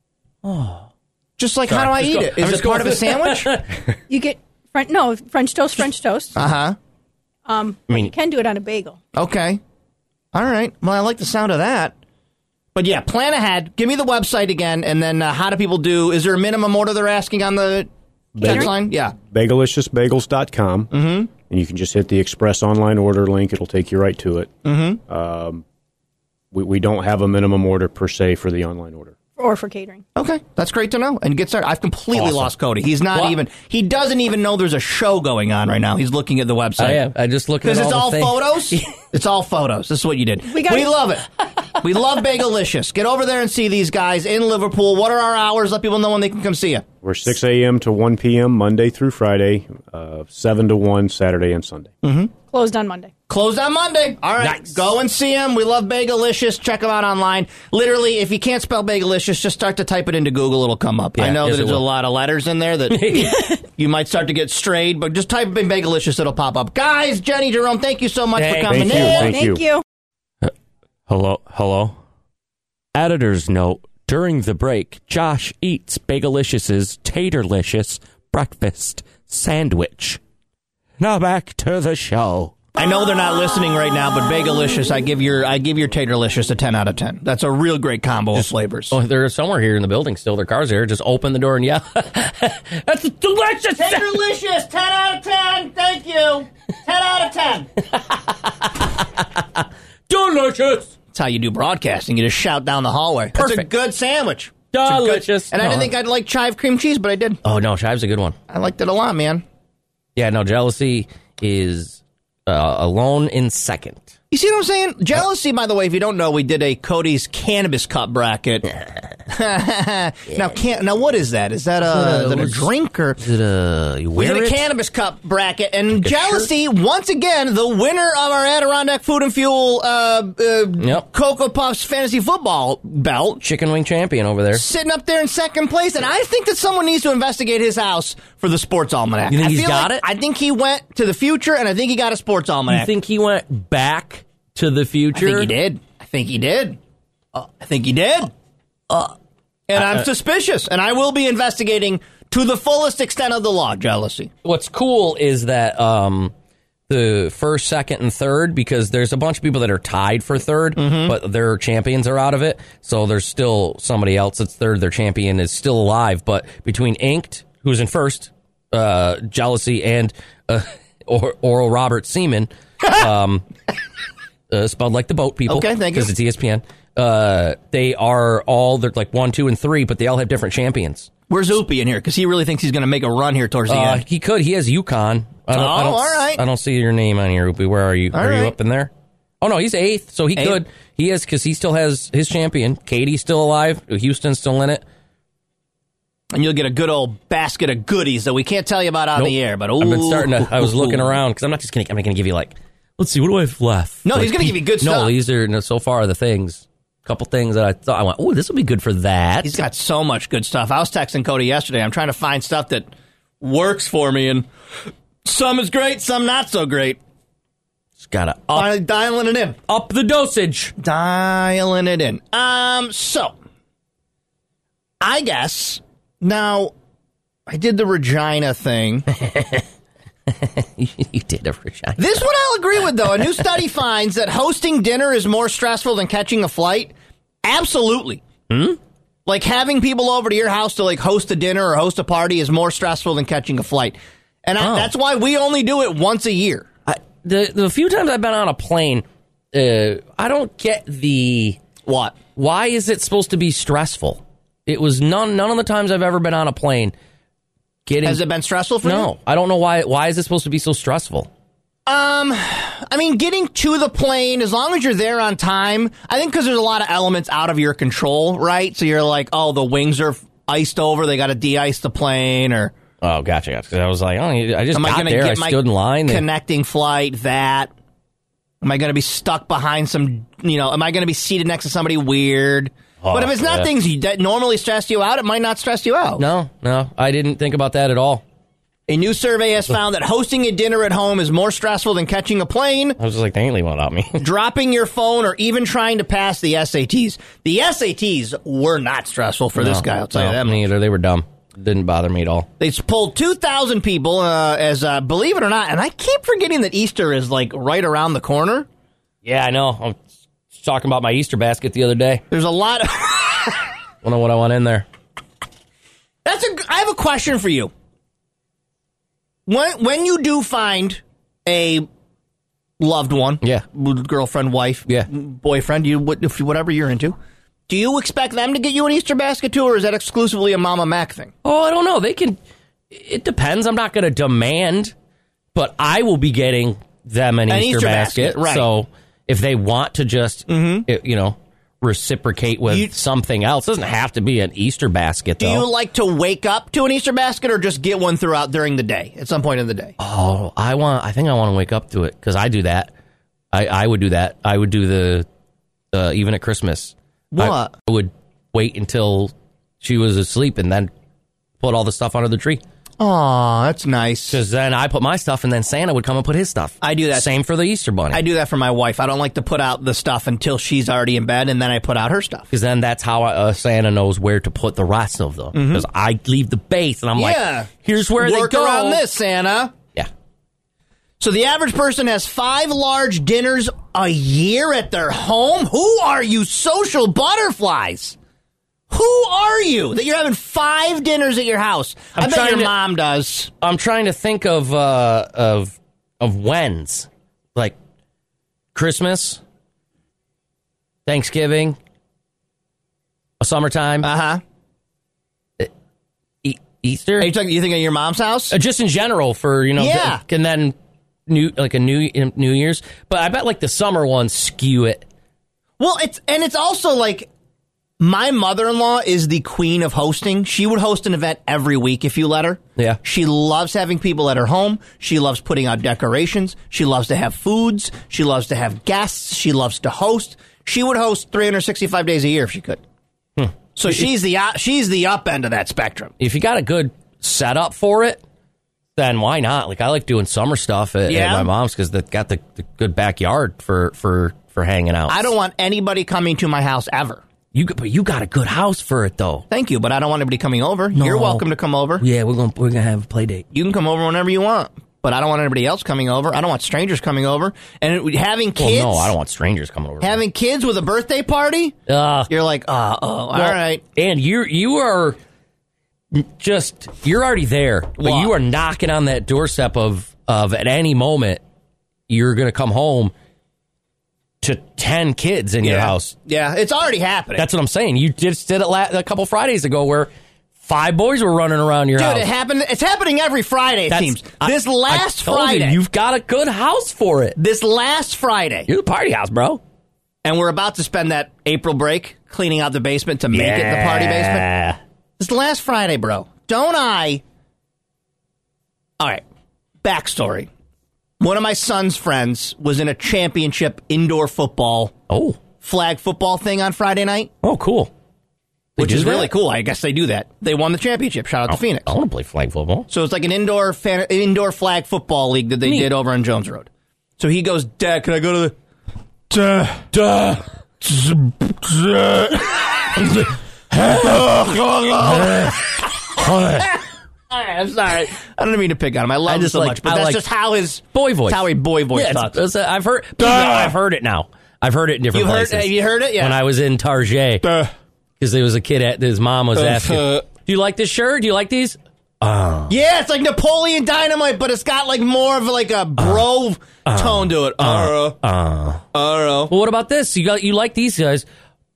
Just like, how do I Just eat go- it? Is I'm it just part going of a for- sandwich? You get French, no French toast, French toast. Uh huh. Um, I mean- you can do it on a bagel. Okay. All right. Well, I like the sound of that. But yeah, plan ahead. Give me the website again, and then uh, how do people do? Is there a minimum order they're asking on the text line? Yeah. Bagelicious bagels dot com. Mm-hmm. And you can just hit the express online order link. It'll take you right to it. Mm-hmm. Um, we, we don't have a minimum order per se for the online order. Or for catering. Okay, that's great to know. And get started. I've completely Awesome. lost Cody. He's not Well- even. He doesn't even know there's a show going on right now. He's looking at the website. I am. I just looking at Because all it's the all things. photos. It's all photos. This is what you did. We We, got- love it. We love Bagelicious. Get over there and see these guys in Liverpool. What are our hours? Let people know when they can come see you. We're six a.m. to one p.m. Monday through Friday, uh, seven to one Saturday and Sunday. Closed on Monday. Closed on Monday. All right. Nice. Go and see them. We love Bagelicious. Check them out online. Literally, if you can't spell Bagelicious, just start to type it into Google. It'll come up. I Yeah, know yes, that it there's a will. lot of letters in there that you might start to get strayed, but just type in Bagelicious. It'll pop up. Guys, Jenny, Jerome, thank you so much Hey, for coming thank you. in. Thank Thank you. you. Hello, hello. Editor's note. During the break, Josh eats Bagelicious' Taterlicious breakfast sandwich. Now back to the show. I know they're not listening right now, but Bagelicious, I give your I give your Taterlicious a ten out of ten. That's a real great combo Just, of flavors. Oh, they're somewhere here in the building still. Their car's here. Just open the door and yell. That's delicious. Taterlicious, ten out of ten. Thank you. ten out of ten. Delicious. That's how you do broadcasting. You just shout down the hallway. Perfect. That's a good sandwich. Delicious. Good, and I didn't No. think I'd like chive cream cheese, but I did. Oh, no, chive's a good one. I liked it a lot, man. Yeah, no, jealousy is uh, alone in second. You see what I'm saying? Jealousy, by the way, if you don't know, we did a Cody's Cannabis Cup bracket. Now, can, now, what is that? Is that a, Uh, is that a drink or? Is it a, you We wear did a it? Cannabis Cup bracket, and Like a Jealousy, once again, the winner of our Adirondack Food and Fuel uh, uh, Yep. Cocoa Puffs fantasy football belt. Chicken wing champion over there. Sitting up there in second place, and I think that someone needs to investigate his house for the sports almanac. You think I he's feel got like- it? I think he went to the future, and I think he got a sports almanac. You think he went back to the future? I think he did. I think he did. Uh, I think he did. Uh, and I'm uh, suspicious, and I will be investigating to the fullest extent of the law, Jealousy. What's cool is that um, the first, second, and third, because there's a bunch of people that are tied for third, Mm-hmm. but their champions are out of it. So there's still somebody else that's third. Their champion is still alive. But between Inked, who's in first, uh, Jealousy, and uh, or- Oral Robert Seaman, um, uh, spelled like the boat people. Okay, thank you. Because it's E S P N. Uh, they are all, they're like one, two, and three, but they all have different champions. Where's Oopie in here? Because he really thinks he's going to make a run here towards the Uh, end. he could. He has UConn. I don't, Oh, I don't, all right. I don't see your name on here, Oopie. Where are you? All are you right. up in there? Oh, no, he's eighth, so he Eighth. could. He is, because he still has his champion. Katie's still alive. Houston's still in it. And you'll get a good old basket of goodies that we can't tell you about on Nope. the air. But I've been ooh. starting to, I was looking around, because I'm not just going to, I'm going to give you like, let's see, what do I have left? No, Like, he's gonna give you good no, stuff. these are, no, so far, the things. Couple things that I thought, I went, oh, this will be good for that. He's got so much good stuff. I was texting Cody yesterday. I'm trying to find stuff that works for me, and some is great, some not so great. Just got to Finally dialing it in. up the dosage. Dialing it in. Um, so, I guess, now, I did the Regina thing. You did a Regina. This one I'll agree with, though. A new study finds that hosting dinner is more stressful than catching a flight. Absolutely. Hmm? Like, having people over to your house to, like, host a dinner or host a party is more stressful than catching a flight. And I, Oh. that's why we only do it once a year. I, the the few times I've been on a plane, uh, I don't get the What? why is it supposed to be stressful? It was none none of the times I've ever been on a plane. Getting Has it been stressful for you? no, I don't know why. Why is it supposed to be so stressful? Um, I mean, getting to the plane, as long as you're there on time, I think because there's a lot of elements out of your control, right? So you're like, oh, the wings are iced over, they got to de-ice the plane, or Oh, gotcha. gotcha. I was like, oh, I just am I got going to there. I get my stood in line. They- connecting flight, that? Am I going to be stuck behind some, you know, am I going to be seated next to somebody weird? Oh, but if it's not yeah. things you- that normally stress you out, it might not stress you out. no, no, I didn't think about that at all. A new survey has found that hosting a dinner at home is more stressful than catching a plane. I was just like, they ain't leaving without me. Dropping your phone, or even trying to pass the S A Ts. The S A Ts were not stressful for this No, guy, I'll tell no, you that. me either. They were dumb. Didn't bother me at all. They pulled two thousand people, uh, as uh, believe it or not, and I keep forgetting that Easter is like right around the corner. Yeah, I know. I was talking about my Easter basket the other day. There's a lot of... I don't know what I want in there. That's a. I have a question for you. When when you do find a loved one, Yeah. girlfriend, wife, Yeah. boyfriend, you what- if you- whatever you're into, do you expect them to get you an Easter basket too, or is that exclusively a Mama Mac thing? Oh, I don't know. They can. It depends. I'm not going to demand, but I will be getting them an, An Easter, Easter basket. basket, right. So if they want to just, it- you know, reciprocate with You- something else, it doesn't have to be an Easter basket. Do Though. you like to wake up to an Easter basket, or just get one throughout during the day at some point in the day? Oh, I want. I think I want to wake up to it because I do that. I, I would do that. I would do the uh, even at Christmas. I, What? I would wait until she was asleep and then put all the stuff under the tree. Aw, that's nice. Because then I put my stuff, and then Santa would come and put his stuff. I do that. Same for the Easter Bunny. I do that for my wife. I don't like to put out the stuff until she's already in bed, and then I put out her stuff. Because then that's how uh, Santa knows where to put the rest of them. Because Mm-hmm. I leave the base, and I'm Yeah. like, here's where Work they go. around this, Santa. Yeah. So the average person has five large dinners a year at their home? Who are you social butterflies? Who are you that you're having five dinners at your house? I'm I bet trying your to- mom does. I'm trying to think of uh, of of when's. Like Christmas, Thanksgiving, a summertime. Uh-huh. E- Easter? Are you talking? You think of your mom's house? Uh, just in general for, you know, Yeah. the- and then new like a new New Year's. But I bet like the summer ones skew it. Well, it's and it's also like my mother-in-law is the queen of hosting. She would host an event every week if you let her. Yeah. She loves having people at her home. She loves putting out decorations. She loves to have foods. She loves to have guests. She loves to host. She would host three hundred sixty-five days a year if she could. Hmm. So she's the uh, she's the up end of that spectrum. If you got a good setup for it, then why not? Like I like doing summer stuff at, Yeah. at my mom's because they've got the, the good backyard for, for, for hanging out. I don't want anybody coming to my house ever. You but you got a good house for it though. Thank you, but I don't want anybody coming over. No. You're welcome to come over. Yeah, we're gonna we're gonna have a play date. You can come over whenever you want, but I don't want anybody else coming over. I don't want strangers coming over. And it, having kids, Well, no, I don't want strangers coming over. having kids with a birthday party, Uh, you're like, uh, oh, all well, right. And you you are just you're already there, but What? you are knocking on that doorstep of of at any moment you're gonna come home to ten kids in your house. Yeah, it's already happening. That's what I'm saying. You just did it la- a couple Fridays ago where five boys were running around your Dude, house. it happened. It's happening every Friday, it That's- seems. I- This I last told you, Friday. you've got a good house for it. This last Friday. You're the party house, bro. And we're about to spend that April break cleaning out the basement to make it the party basement. This last Friday, bro. Don't I? All right. Backstory. One of my son's friends was in a championship indoor football, oh, flag football thing on Friday night. Oh, cool. They Which do is that? really cool. I guess they do that. They won the championship. Shout out to Phoenix. I want to play flag football. So it's like an indoor fan, indoor flag football league that they Neat. did over on Jones Road. So he goes, Dad, can I go to the... Duh, duh, All right, I'm sorry. I don't mean to pick on him. I love I him just so like- much, but I that's like just how his boy voice. That's how he boy voice Yeah, it's- talks. it's, uh, I've heard. Duh. I've heard it now. I've heard it in different You've heard- places. have you heard it? Yeah. When I was in Target, because there was a kid at his mom was Uh, asking, uh, "Do you like this shirt? Do you like these?" Uh, Yeah, it's like Napoleon Dynamite, but it's got like more of like a bro tone to it. Uh, uh, I don't know. Well, what about this? You got you like these guys?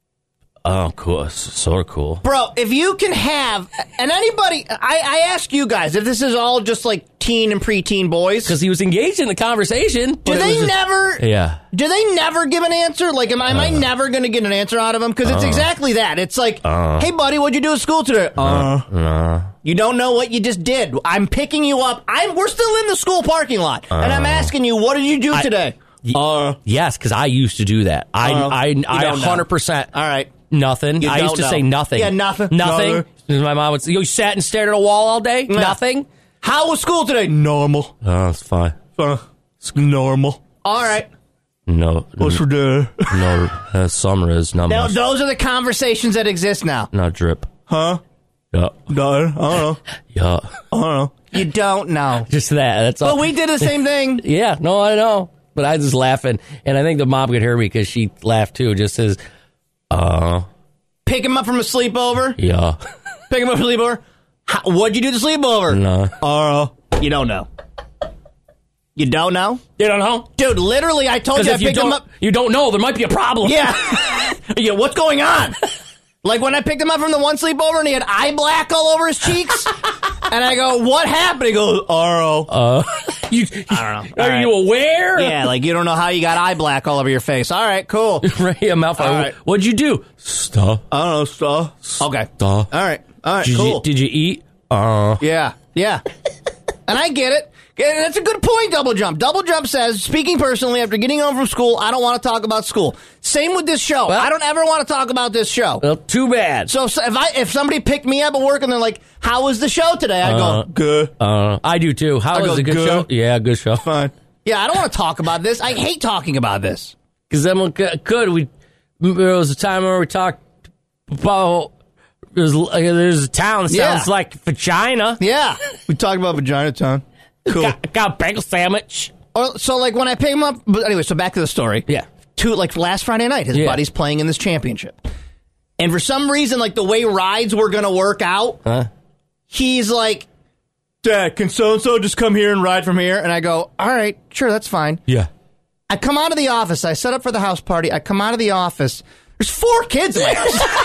Oh, cool. It's sort of cool. Bro, if you can have, and anybody, I, I ask you guys, if this is all just like teen and preteen boys. Because he was engaged in the conversation. Do but it they was just- never, Yeah. do they never give an answer? Like, am I, am I never going to get an answer out of them? Because it's Uh. exactly that. It's like, Uh. hey, buddy, what'd you do at school today? Uh, Uh, you don't know what you just did. I'm picking you up. I'm, we're still in the school parking lot. and I'm asking you, what did you do I- today? Uh, yes, because I used to do that. I Uh, I you I don't know. one hundred percent. All right. Nothing. You I used don't to know. say nothing. Yeah, nothing. Nothing. My mom would say, "You sat and stared at a wall all day." Yeah. Nothing. How was school today? Normal. Oh, it's fine. Uh, it's normal. All right. No. What's for dinner? No. Uh, summer is not Now, much. those are the conversations that exist now. Not drip. Huh? Yeah. No, I don't know. Yeah. I don't know. You don't know. Just that. That's all. But we did the same thing. Yeah. No, I know. But I was just laughing, and I think the mom could hear me because she laughed too. Just says, "Uh, Pick him up from a sleepover. yeah, Pick him up from a sleepover. How, what'd you do to sleepover? no, Uh, you don't know. You don't know? you don't know." Dude, literally, I told Because you I if you picked him don't, up. you don't know, there might be a problem. Yeah. Yeah, what's going on? Like when I picked him up from the one sleepover and he had eye black all over his cheeks. And I go, what happened? He goes, R O. Uh, you, I don't know. Are All you aware? Yeah, like you don't know how you got eye black all over your face. All right, cool. Right, yeah, mouth. All right. What'd you do? Stuff. I don't know, stuff. Okay. Stuff. All right. All right, Did cool. you, did you eat? Uh, Yeah, yeah. And I get it. Yeah, that's a good point, Double Jump. Double Jump says, speaking personally, after getting home from school, I don't want to talk about school. Same with this show. Well, I don't ever want to talk about this show. Well, too bad. So, so if I if somebody picked me up at work and they're like, how was the show today? I Uh, go, good. Uh, I do too. How I was go, a good, good. show? Yeah, good show. Fine. Yeah, I don't want to talk about this. I hate talking about this. Because then we could. We, there was a time where we talked about, there's, there's a town that Yeah. sounds like vagina. Yeah. We talked about Vagina Town. Cool. Got, got a bagel sandwich. Or, so, like, when I pick him up, but anyway, so back to the story. Yeah. Two, like, last Friday night, his Yeah. buddy's playing in this championship. And for some reason, like, the way rides were going to work out, Huh? he's like, Dad, can so-and-so just come here and ride from here? And I go, all right, sure, that's fine. Yeah. I come out of the office. I set up for the house party. I come out of the office. There's four kids in my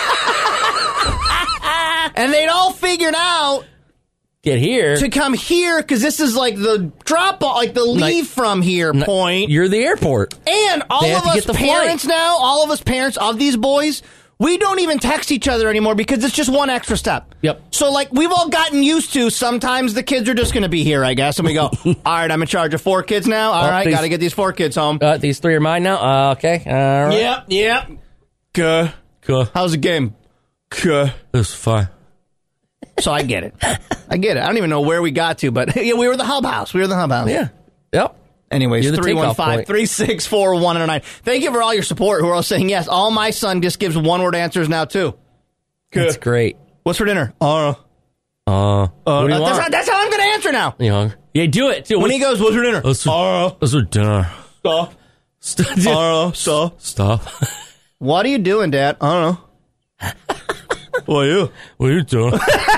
house. And they'd all figured out Get here. to come here because this is like the drop, like the leave Like- from here point. You're the airport. And all They have of to us get the parents flight. now, all of us parents of these boys, we don't even text each other anymore because it's just one extra step. Yep. So, like, we've all gotten used to sometimes the kids are just going to be here, I guess. And we go, all right, I'm in charge of four kids now. All Oh, right, these- got to get these four kids home. Uh, these three are mine now? Uh, okay. All right. Yep, yep. Good. Cool. How's the game? Good. This is fine. So I get it. I get it. I don't even know where we got to, but yeah, we were the hub house. We were the hub house. Yeah. Yep. Anyways, You're the three one takeoff five, point. three six four, one oh nine. Thank you for all your support who are all saying yes. All my son just gives one-word answers now, too. That's great. What's for dinner? Uh, Uh, uh, what do you that's, want? how, that's how I'm going to answer now. You hungry? Yeah, do it. Do it. When he goes, what's for dinner? What's for, Uh, what's for dinner? stuff. Stop. Uh, stuff. Stop. What are you doing, Dad? I don't know. What are you? What are you doing?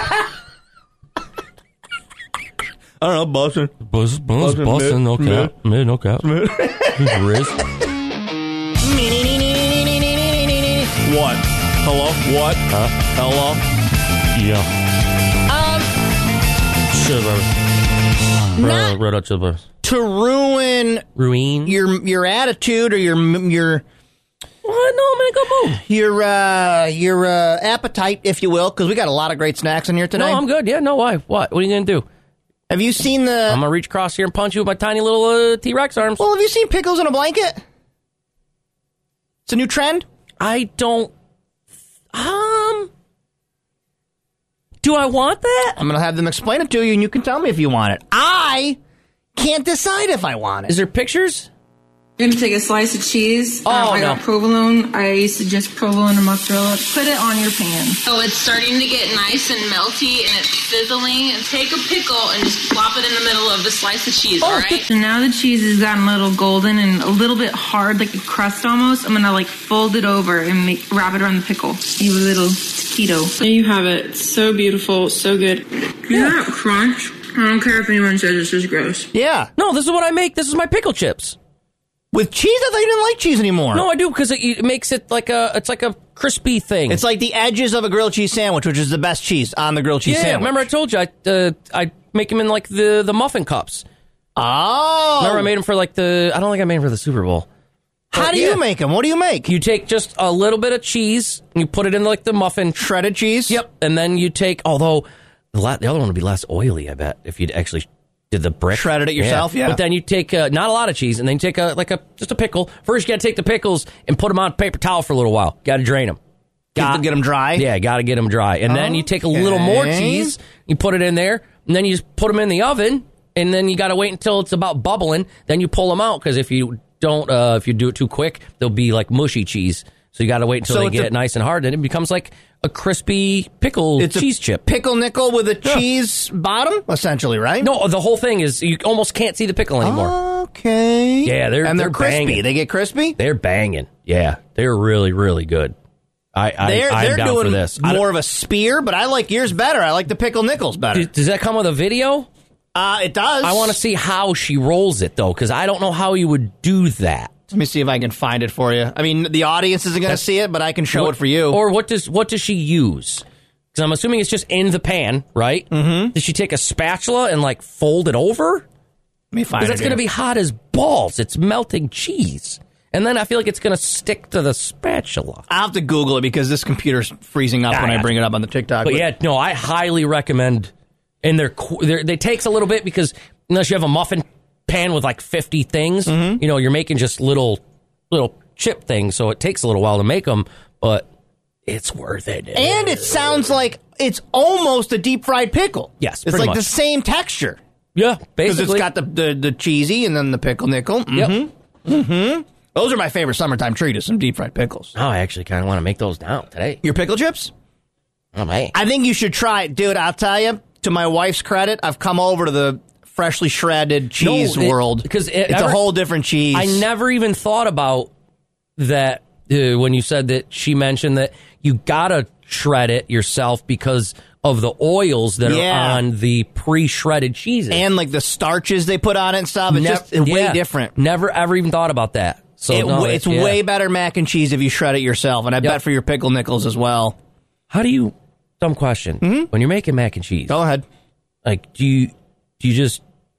I don't know, Boston. Bus, bus, Boston, Boston, no mid, cap. Mid, no cap. Riz. What? Hello? What? Huh? Hello? Yeah. Um, Chili Not- burgers. Red hot chili burgers. to ruin Ruin. your your attitude or your your What? No, I'm in a good mood. your uh, your uh, appetite, if you will, because we got a lot of great snacks in here today. No, I'm good. Yeah, no, why? What? What are you going to do? Have you seen the? I'm going to reach across here and punch you with my tiny little uh, T-Rex arms. Well, have you seen pickles in a blanket? It's a new trend. I don't... Um... Do I want that? I'm going to have them explain it to you, and you can tell me if you want it. I can't decide if I want it. Is there pictures? You're gonna take a slice of cheese. Oh, um, I no. got provolone. I used to just provolone and mozzarella. Put it on your pan. So it's starting to get nice and melty and it's sizzling. And take a pickle and just plop it in the middle of the slice of cheese, Oh, all right? So now the cheese has gotten a little golden and a little bit hard, like a crust almost. I'm gonna like fold it over and make wrap it around the pickle. You have a little taquito. There you have it. It's so beautiful, so good. You hear that crunch? I don't care if anyone says this is gross. Yeah. No, this is what I make. This is my pickle chips. With cheese? I thought you didn't like cheese anymore. No, I do because it, it makes it like a it's like a crispy thing. It's like the edges of a grilled cheese sandwich, which is the best cheese on the grilled cheese yeah, sandwich. remember I told you I uh, I make them in like the, the muffin cups. Oh. Remember I made them for like the I don't think I made them for the Super Bowl. How But do yeah. you make them? What do you make? You take just a little bit of cheese and you put it in like the muffin. Shredded cheese? Yep. And then you take, although the, la- the other one would be less oily, I bet, if you'd actually did the brick. Shredded it yourself, yeah. But then you take uh, not a lot of cheese and then you take a, like a, just a pickle. First you got to take the pickles and put them on a paper towel for a little while. Got to drain them. Got to get them dry? Yeah, got to get them dry. And then you take a little more Okay. cheese, you put it in there, and then you just put them in the oven, and then you got to wait until it's about bubbling. Then you pull them out, because if you don't, uh, if you do it too quick, they'll be like mushy cheese. So you got to wait until So they it's get a- it nice and hard, and it becomes like a crispy pickle It's cheese a chip. pickle nickel with a Yeah. cheese bottom, essentially, right? No, the whole thing is you almost can't see the pickle anymore. Okay. Yeah, they're and they're, they're crispy. banging. They get crispy. They're banging. Yeah, they're really, really good. I, I, They're I'm they're down doing for this. I don't- more of a spear, but I like yours better. I like the pickle nickels better. Does- Does that come with a video? Uh, it does. I want to see how she rolls it, though, because I don't know how you would do that. Let me see if I can find it for you. I mean, the audience isn't going to see it, but I can show What- it for you. Or what does what does she use? Because I'm assuming it's just in the pan, right? Mm-hmm. Does she take a spatula and, like, fold it over? Let me find Because it it's going to here. be hot as balls. It's melting cheese. And then I feel like it's going to stick to the spatula. I'll have to Google it because this computer's freezing up Ah, when I yeah. bring it up on the TikTok. But yeah, no, I highly recommend. And they're, qu- they're they takes a little bit because unless you have a muffin pan with like fifty things, Mm-hmm. you know, you're making just little little chip things, so it takes a little while to make them, but it's worth it. And it sounds like it's almost a deep fried pickle. Yes, it's pretty like much. the same texture. Yeah, Because basically. it's got the, the, the cheesy and then the pickle nickel. Mm-hmm. Yep. Mm-hmm. Those are my favorite summertime treat is some deep fried pickles. Oh, I actually kind of want to make those now today. Your pickle chips? Oh, man. I think you should try it. Dude, I'll tell you, to my wife's credit, I've come over to the freshly shredded cheese No, it- world. because it- it's ever- a whole different cheese. I never even thought about that uh, when you said that she mentioned that you gotta shred it yourself because of the oils that Yeah. are on the pre-shredded cheeses. And like the starches they put on it and stuff. It's Nev- just way yeah. different. Never ever even thought about that. So It- no, it's yeah. way better mac and cheese if you shred it yourself. And I Yep. bet for your pickle nickels as well. How do you? Dumb question. When you're making mac and cheese, Go ahead. like do you do you just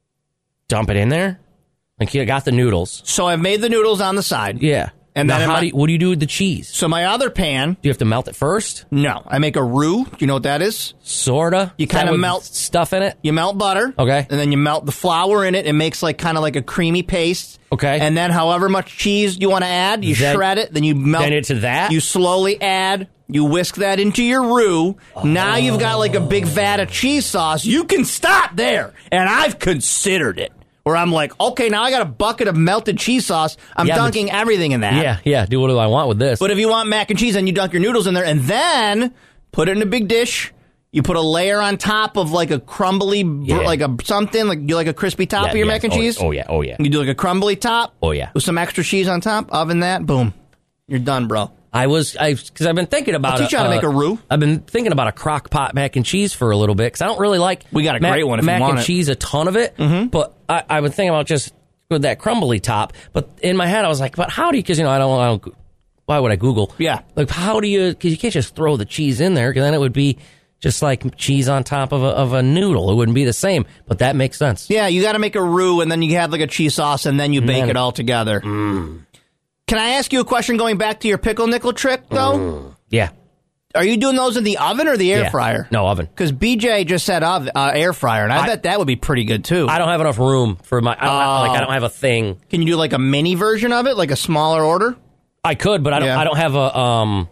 dump it in there? Like you got the noodles. So I've made the noodles on the side. Yeah. And now then in how my- do you, what do you do with the cheese? So my other pan, Do you have to melt it first? no, I make a roux. Do you know what that is? Sorta. You Is that kinda with melt- stuff in it. You melt butter. Okay. And then you melt the flour in it. It makes like kind of like a creamy paste. Okay. And then however much cheese you want to add, you Then- shred it. Then you melt then into that? You slowly add. You whisk that into your roux. Now you've got like a big vat of cheese sauce. You can stop there. And I've considered it. Where I'm like, okay, now I got a bucket of melted cheese sauce. I'm Yeah, but- dunking everything in that. Yeah, yeah. Do what do I want with this? But if you want mac and cheese, then you dunk your noodles in there and then put it in a big dish. You put a layer on top of like a crumbly, br- Yeah. like a something, like you like a crispy top Yeah, of your yeah. mac and Oh, cheese. oh, yeah, oh, yeah. You do like a crumbly top. Oh, yeah. With some extra cheese on top. Oven that. Boom. You're done, bro. I was, I because I've been thinking about. I'll teach you how to make a roux. I've been thinking about a crock pot mac and cheese for a little bit because I don't really like. We got a mac, great one if you mac want and it. cheese, a ton of it. Mm-hmm. But I, I've been thinking about just with that crumbly top. But in my head, I was like, but how do you? Because you know, I don't. I don't why would I Google? Yeah. Like, how do you? Because you can't just throw the cheese in there because then it would be just like cheese on top of a, of a noodle. It wouldn't be the same. But that makes sense. Yeah, you got to make a roux and then you have like a cheese sauce and then you bake Man. it all together. Mm. Can I ask you a question going back to your pickle nickel trick, though? Mm. Yeah. Are you doing those in the oven or the air Yeah. fryer? No oven. Because B J just said ov- uh, air fryer, and I, I- bet that would be pretty good, too. I don't have enough room for my. I don't have, like Oh. I don't have a thing. Can you do like a mini version of it, like a smaller order? I could, but I don't. Yeah. I don't have a um.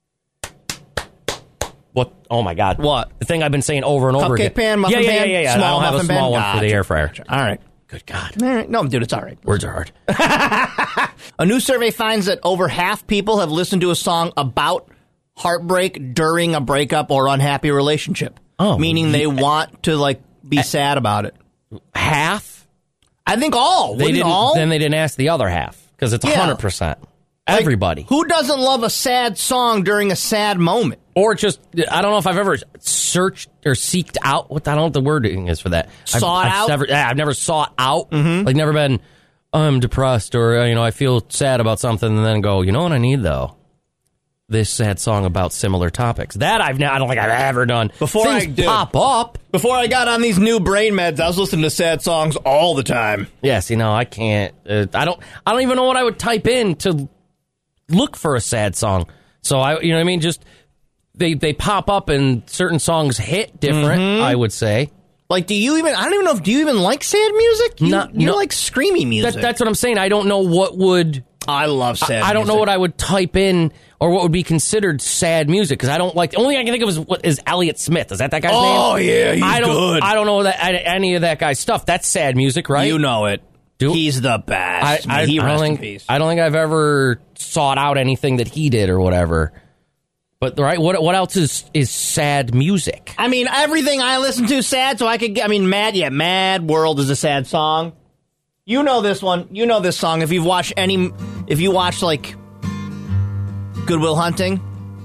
What? Oh my God! What? The thing I've been saying over and over Cupcake again. pan, muffin yeah, yeah, pan? yeah, yeah, yeah. Small I don't have a muffin pan? small one for the Gotcha. air fryer. All right. Good God. All right. No, dude, it's all right. Words are hard. A new survey finds that over half people have listened to a song about heartbreak during a breakup or unhappy relationship. Oh, meaning they want to like be sad about it. Half? I think all. They Wouldn't didn't. all? Then they didn't ask the other half because it's Yeah. hundred percent. Like, Everybody, who doesn't love a sad song during a sad moment? or just I don't know if I've ever searched or seeked out. What I don't know what the wording is for that. Sought I've, I've out? Never, yeah, I've never sought out. Mm-hmm. Like never been. I'm depressed, or uh, you know, I feel sad about something, and then go. You know what I need though? This sad song about similar topics. That I've. ne- I don't think I've ever done. Before Things I did. pop up. Before I got on these new brain meds, I was listening to sad songs all the time. Yeah, see, no, I can't. Uh, I don't. I don't even know what I would type in to look for a sad song. So I, you know, what I mean, just they they pop up and certain songs hit different. Mhm. I would say. Like, do you even? I don't even know if do you even like sad music? You, Not- you no. like screamy music. That, that's what I'm saying. I don't know what would. I love sad. I, I don't know music. what I would type in or what would be considered sad music because I don't like. The only thing I can think of is what is Elliott Smith. Is that that guy's name? Oh yeah, he's I don't. good. I don't know that any of that guy's stuff. That's sad music, right? You know it. Do- He's the best. I, I, he I don't rest in think, peace. I don't think I've ever sought out anything that he did or whatever. But right, what what else is is sad music? I mean, everything I listen to is sad, so I could. get- I mean, Mad. Yeah, Mad World is a sad song. You know this one. You know this song. If you've watched any, if you watch like Good Will Hunting.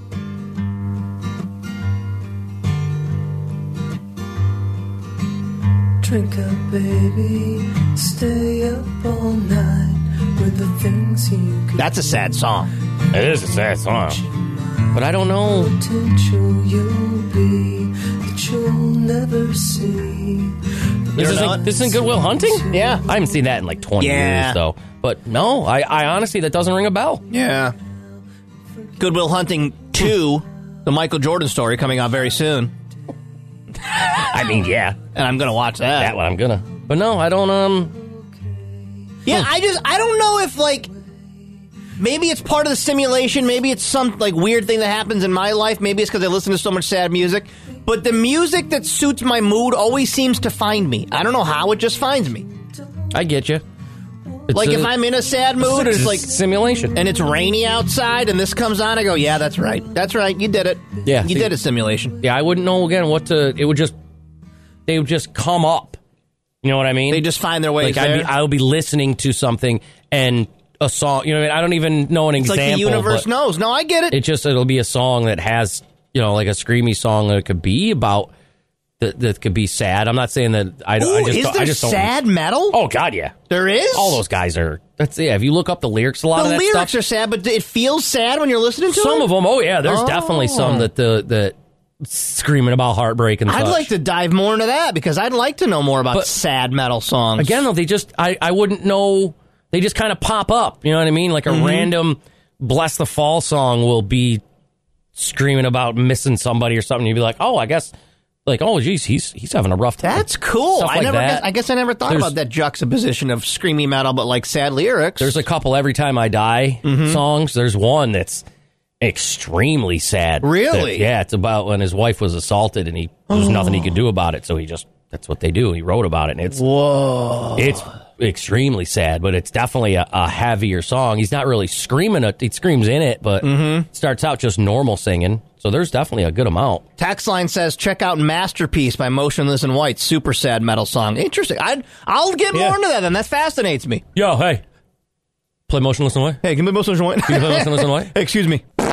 Drink up, baby. Stay up all night with the things you could. That's a sad song. It is a sad song, but I don't know. Potential you'll be that you'll never see. This isn't, this isn't Good Will Hunting? Yeah, I haven't seen that in like twenty Yeah. years though. But no, I, I honestly that doesn't ring a bell. Yeah. Good Will Hunting two, the Michael Jordan story coming out very soon. I mean, yeah, And I'm gonna watch that. that one I'm gonna. But no, I don't. Um. Yeah, I just I don't know if like maybe it's part of the simulation. Maybe it's some like weird thing that happens in my life. Maybe it's because I listen to so much sad music. But the music that suits my mood always seems to find me. I don't know how, it just finds me. I get you. It's like a, if I'm in a sad mood, it's, it's like simulation, and it's rainy outside, and this comes on. I go, yeah, that's right, that's right. You did it. Yeah, you see, did a simulation. Yeah, I wouldn't know again what to. It would just they would just come up. You know what I mean? They just find their way. Like there. I'd be, I'll be listening to something and a song. You know what I mean? I don't even know an it's example. Like the universe knows. No, I get it. It just it'll be a song that has you know like a screamy song that it could be about. That, that could be sad. I'm not saying that I don't. Ooh, I just is don't, there I just don't, sad metal? Oh God, yeah, there is. All those guys are. That's yeah. If you look up the lyrics, a lot the of that lyrics stuff, are sad, but it feels sad when you're listening to some it. of them. Oh yeah, there's oh. definitely some that the that screaming about heartbreak and. I'd such. like to dive more into that because I'd like to know more about but, sad metal songs. Again, though, they just I I wouldn't know. They just kind of pop up. You know what I mean? Like a mm-hmm. random "Bless the Fall" song will be screaming about missing somebody or something. You'd be like, oh, I guess. Like, oh, geez, he's he's having a rough time. That's cool. Stuff I like never. that. Guess, I guess I never thought There's, about that juxtaposition of screamy metal, but like sad lyrics. There's a couple "Every Time I Die" mm-hmm. songs. There's one that's extremely sad. Really? That, yeah, it's about when his wife was assaulted and he there was oh. nothing he could do about it, so he just that's what they do. He wrote about it, and it's whoa, it's extremely sad, but it's definitely a, a heavier song. He's not really screaming it; he screams in it, but mm-hmm. starts out just normal singing. So there's definitely a good amount. Text line says, check out Masterpiece by Motionless in White. Super sad metal song. Interesting. I'd, I'll get yeah. more into that then. That fascinates me. Yo, hey. Play Motionless in White? Hey, can you play Motionless in White? Can you play Motionless in White? Hey, excuse me.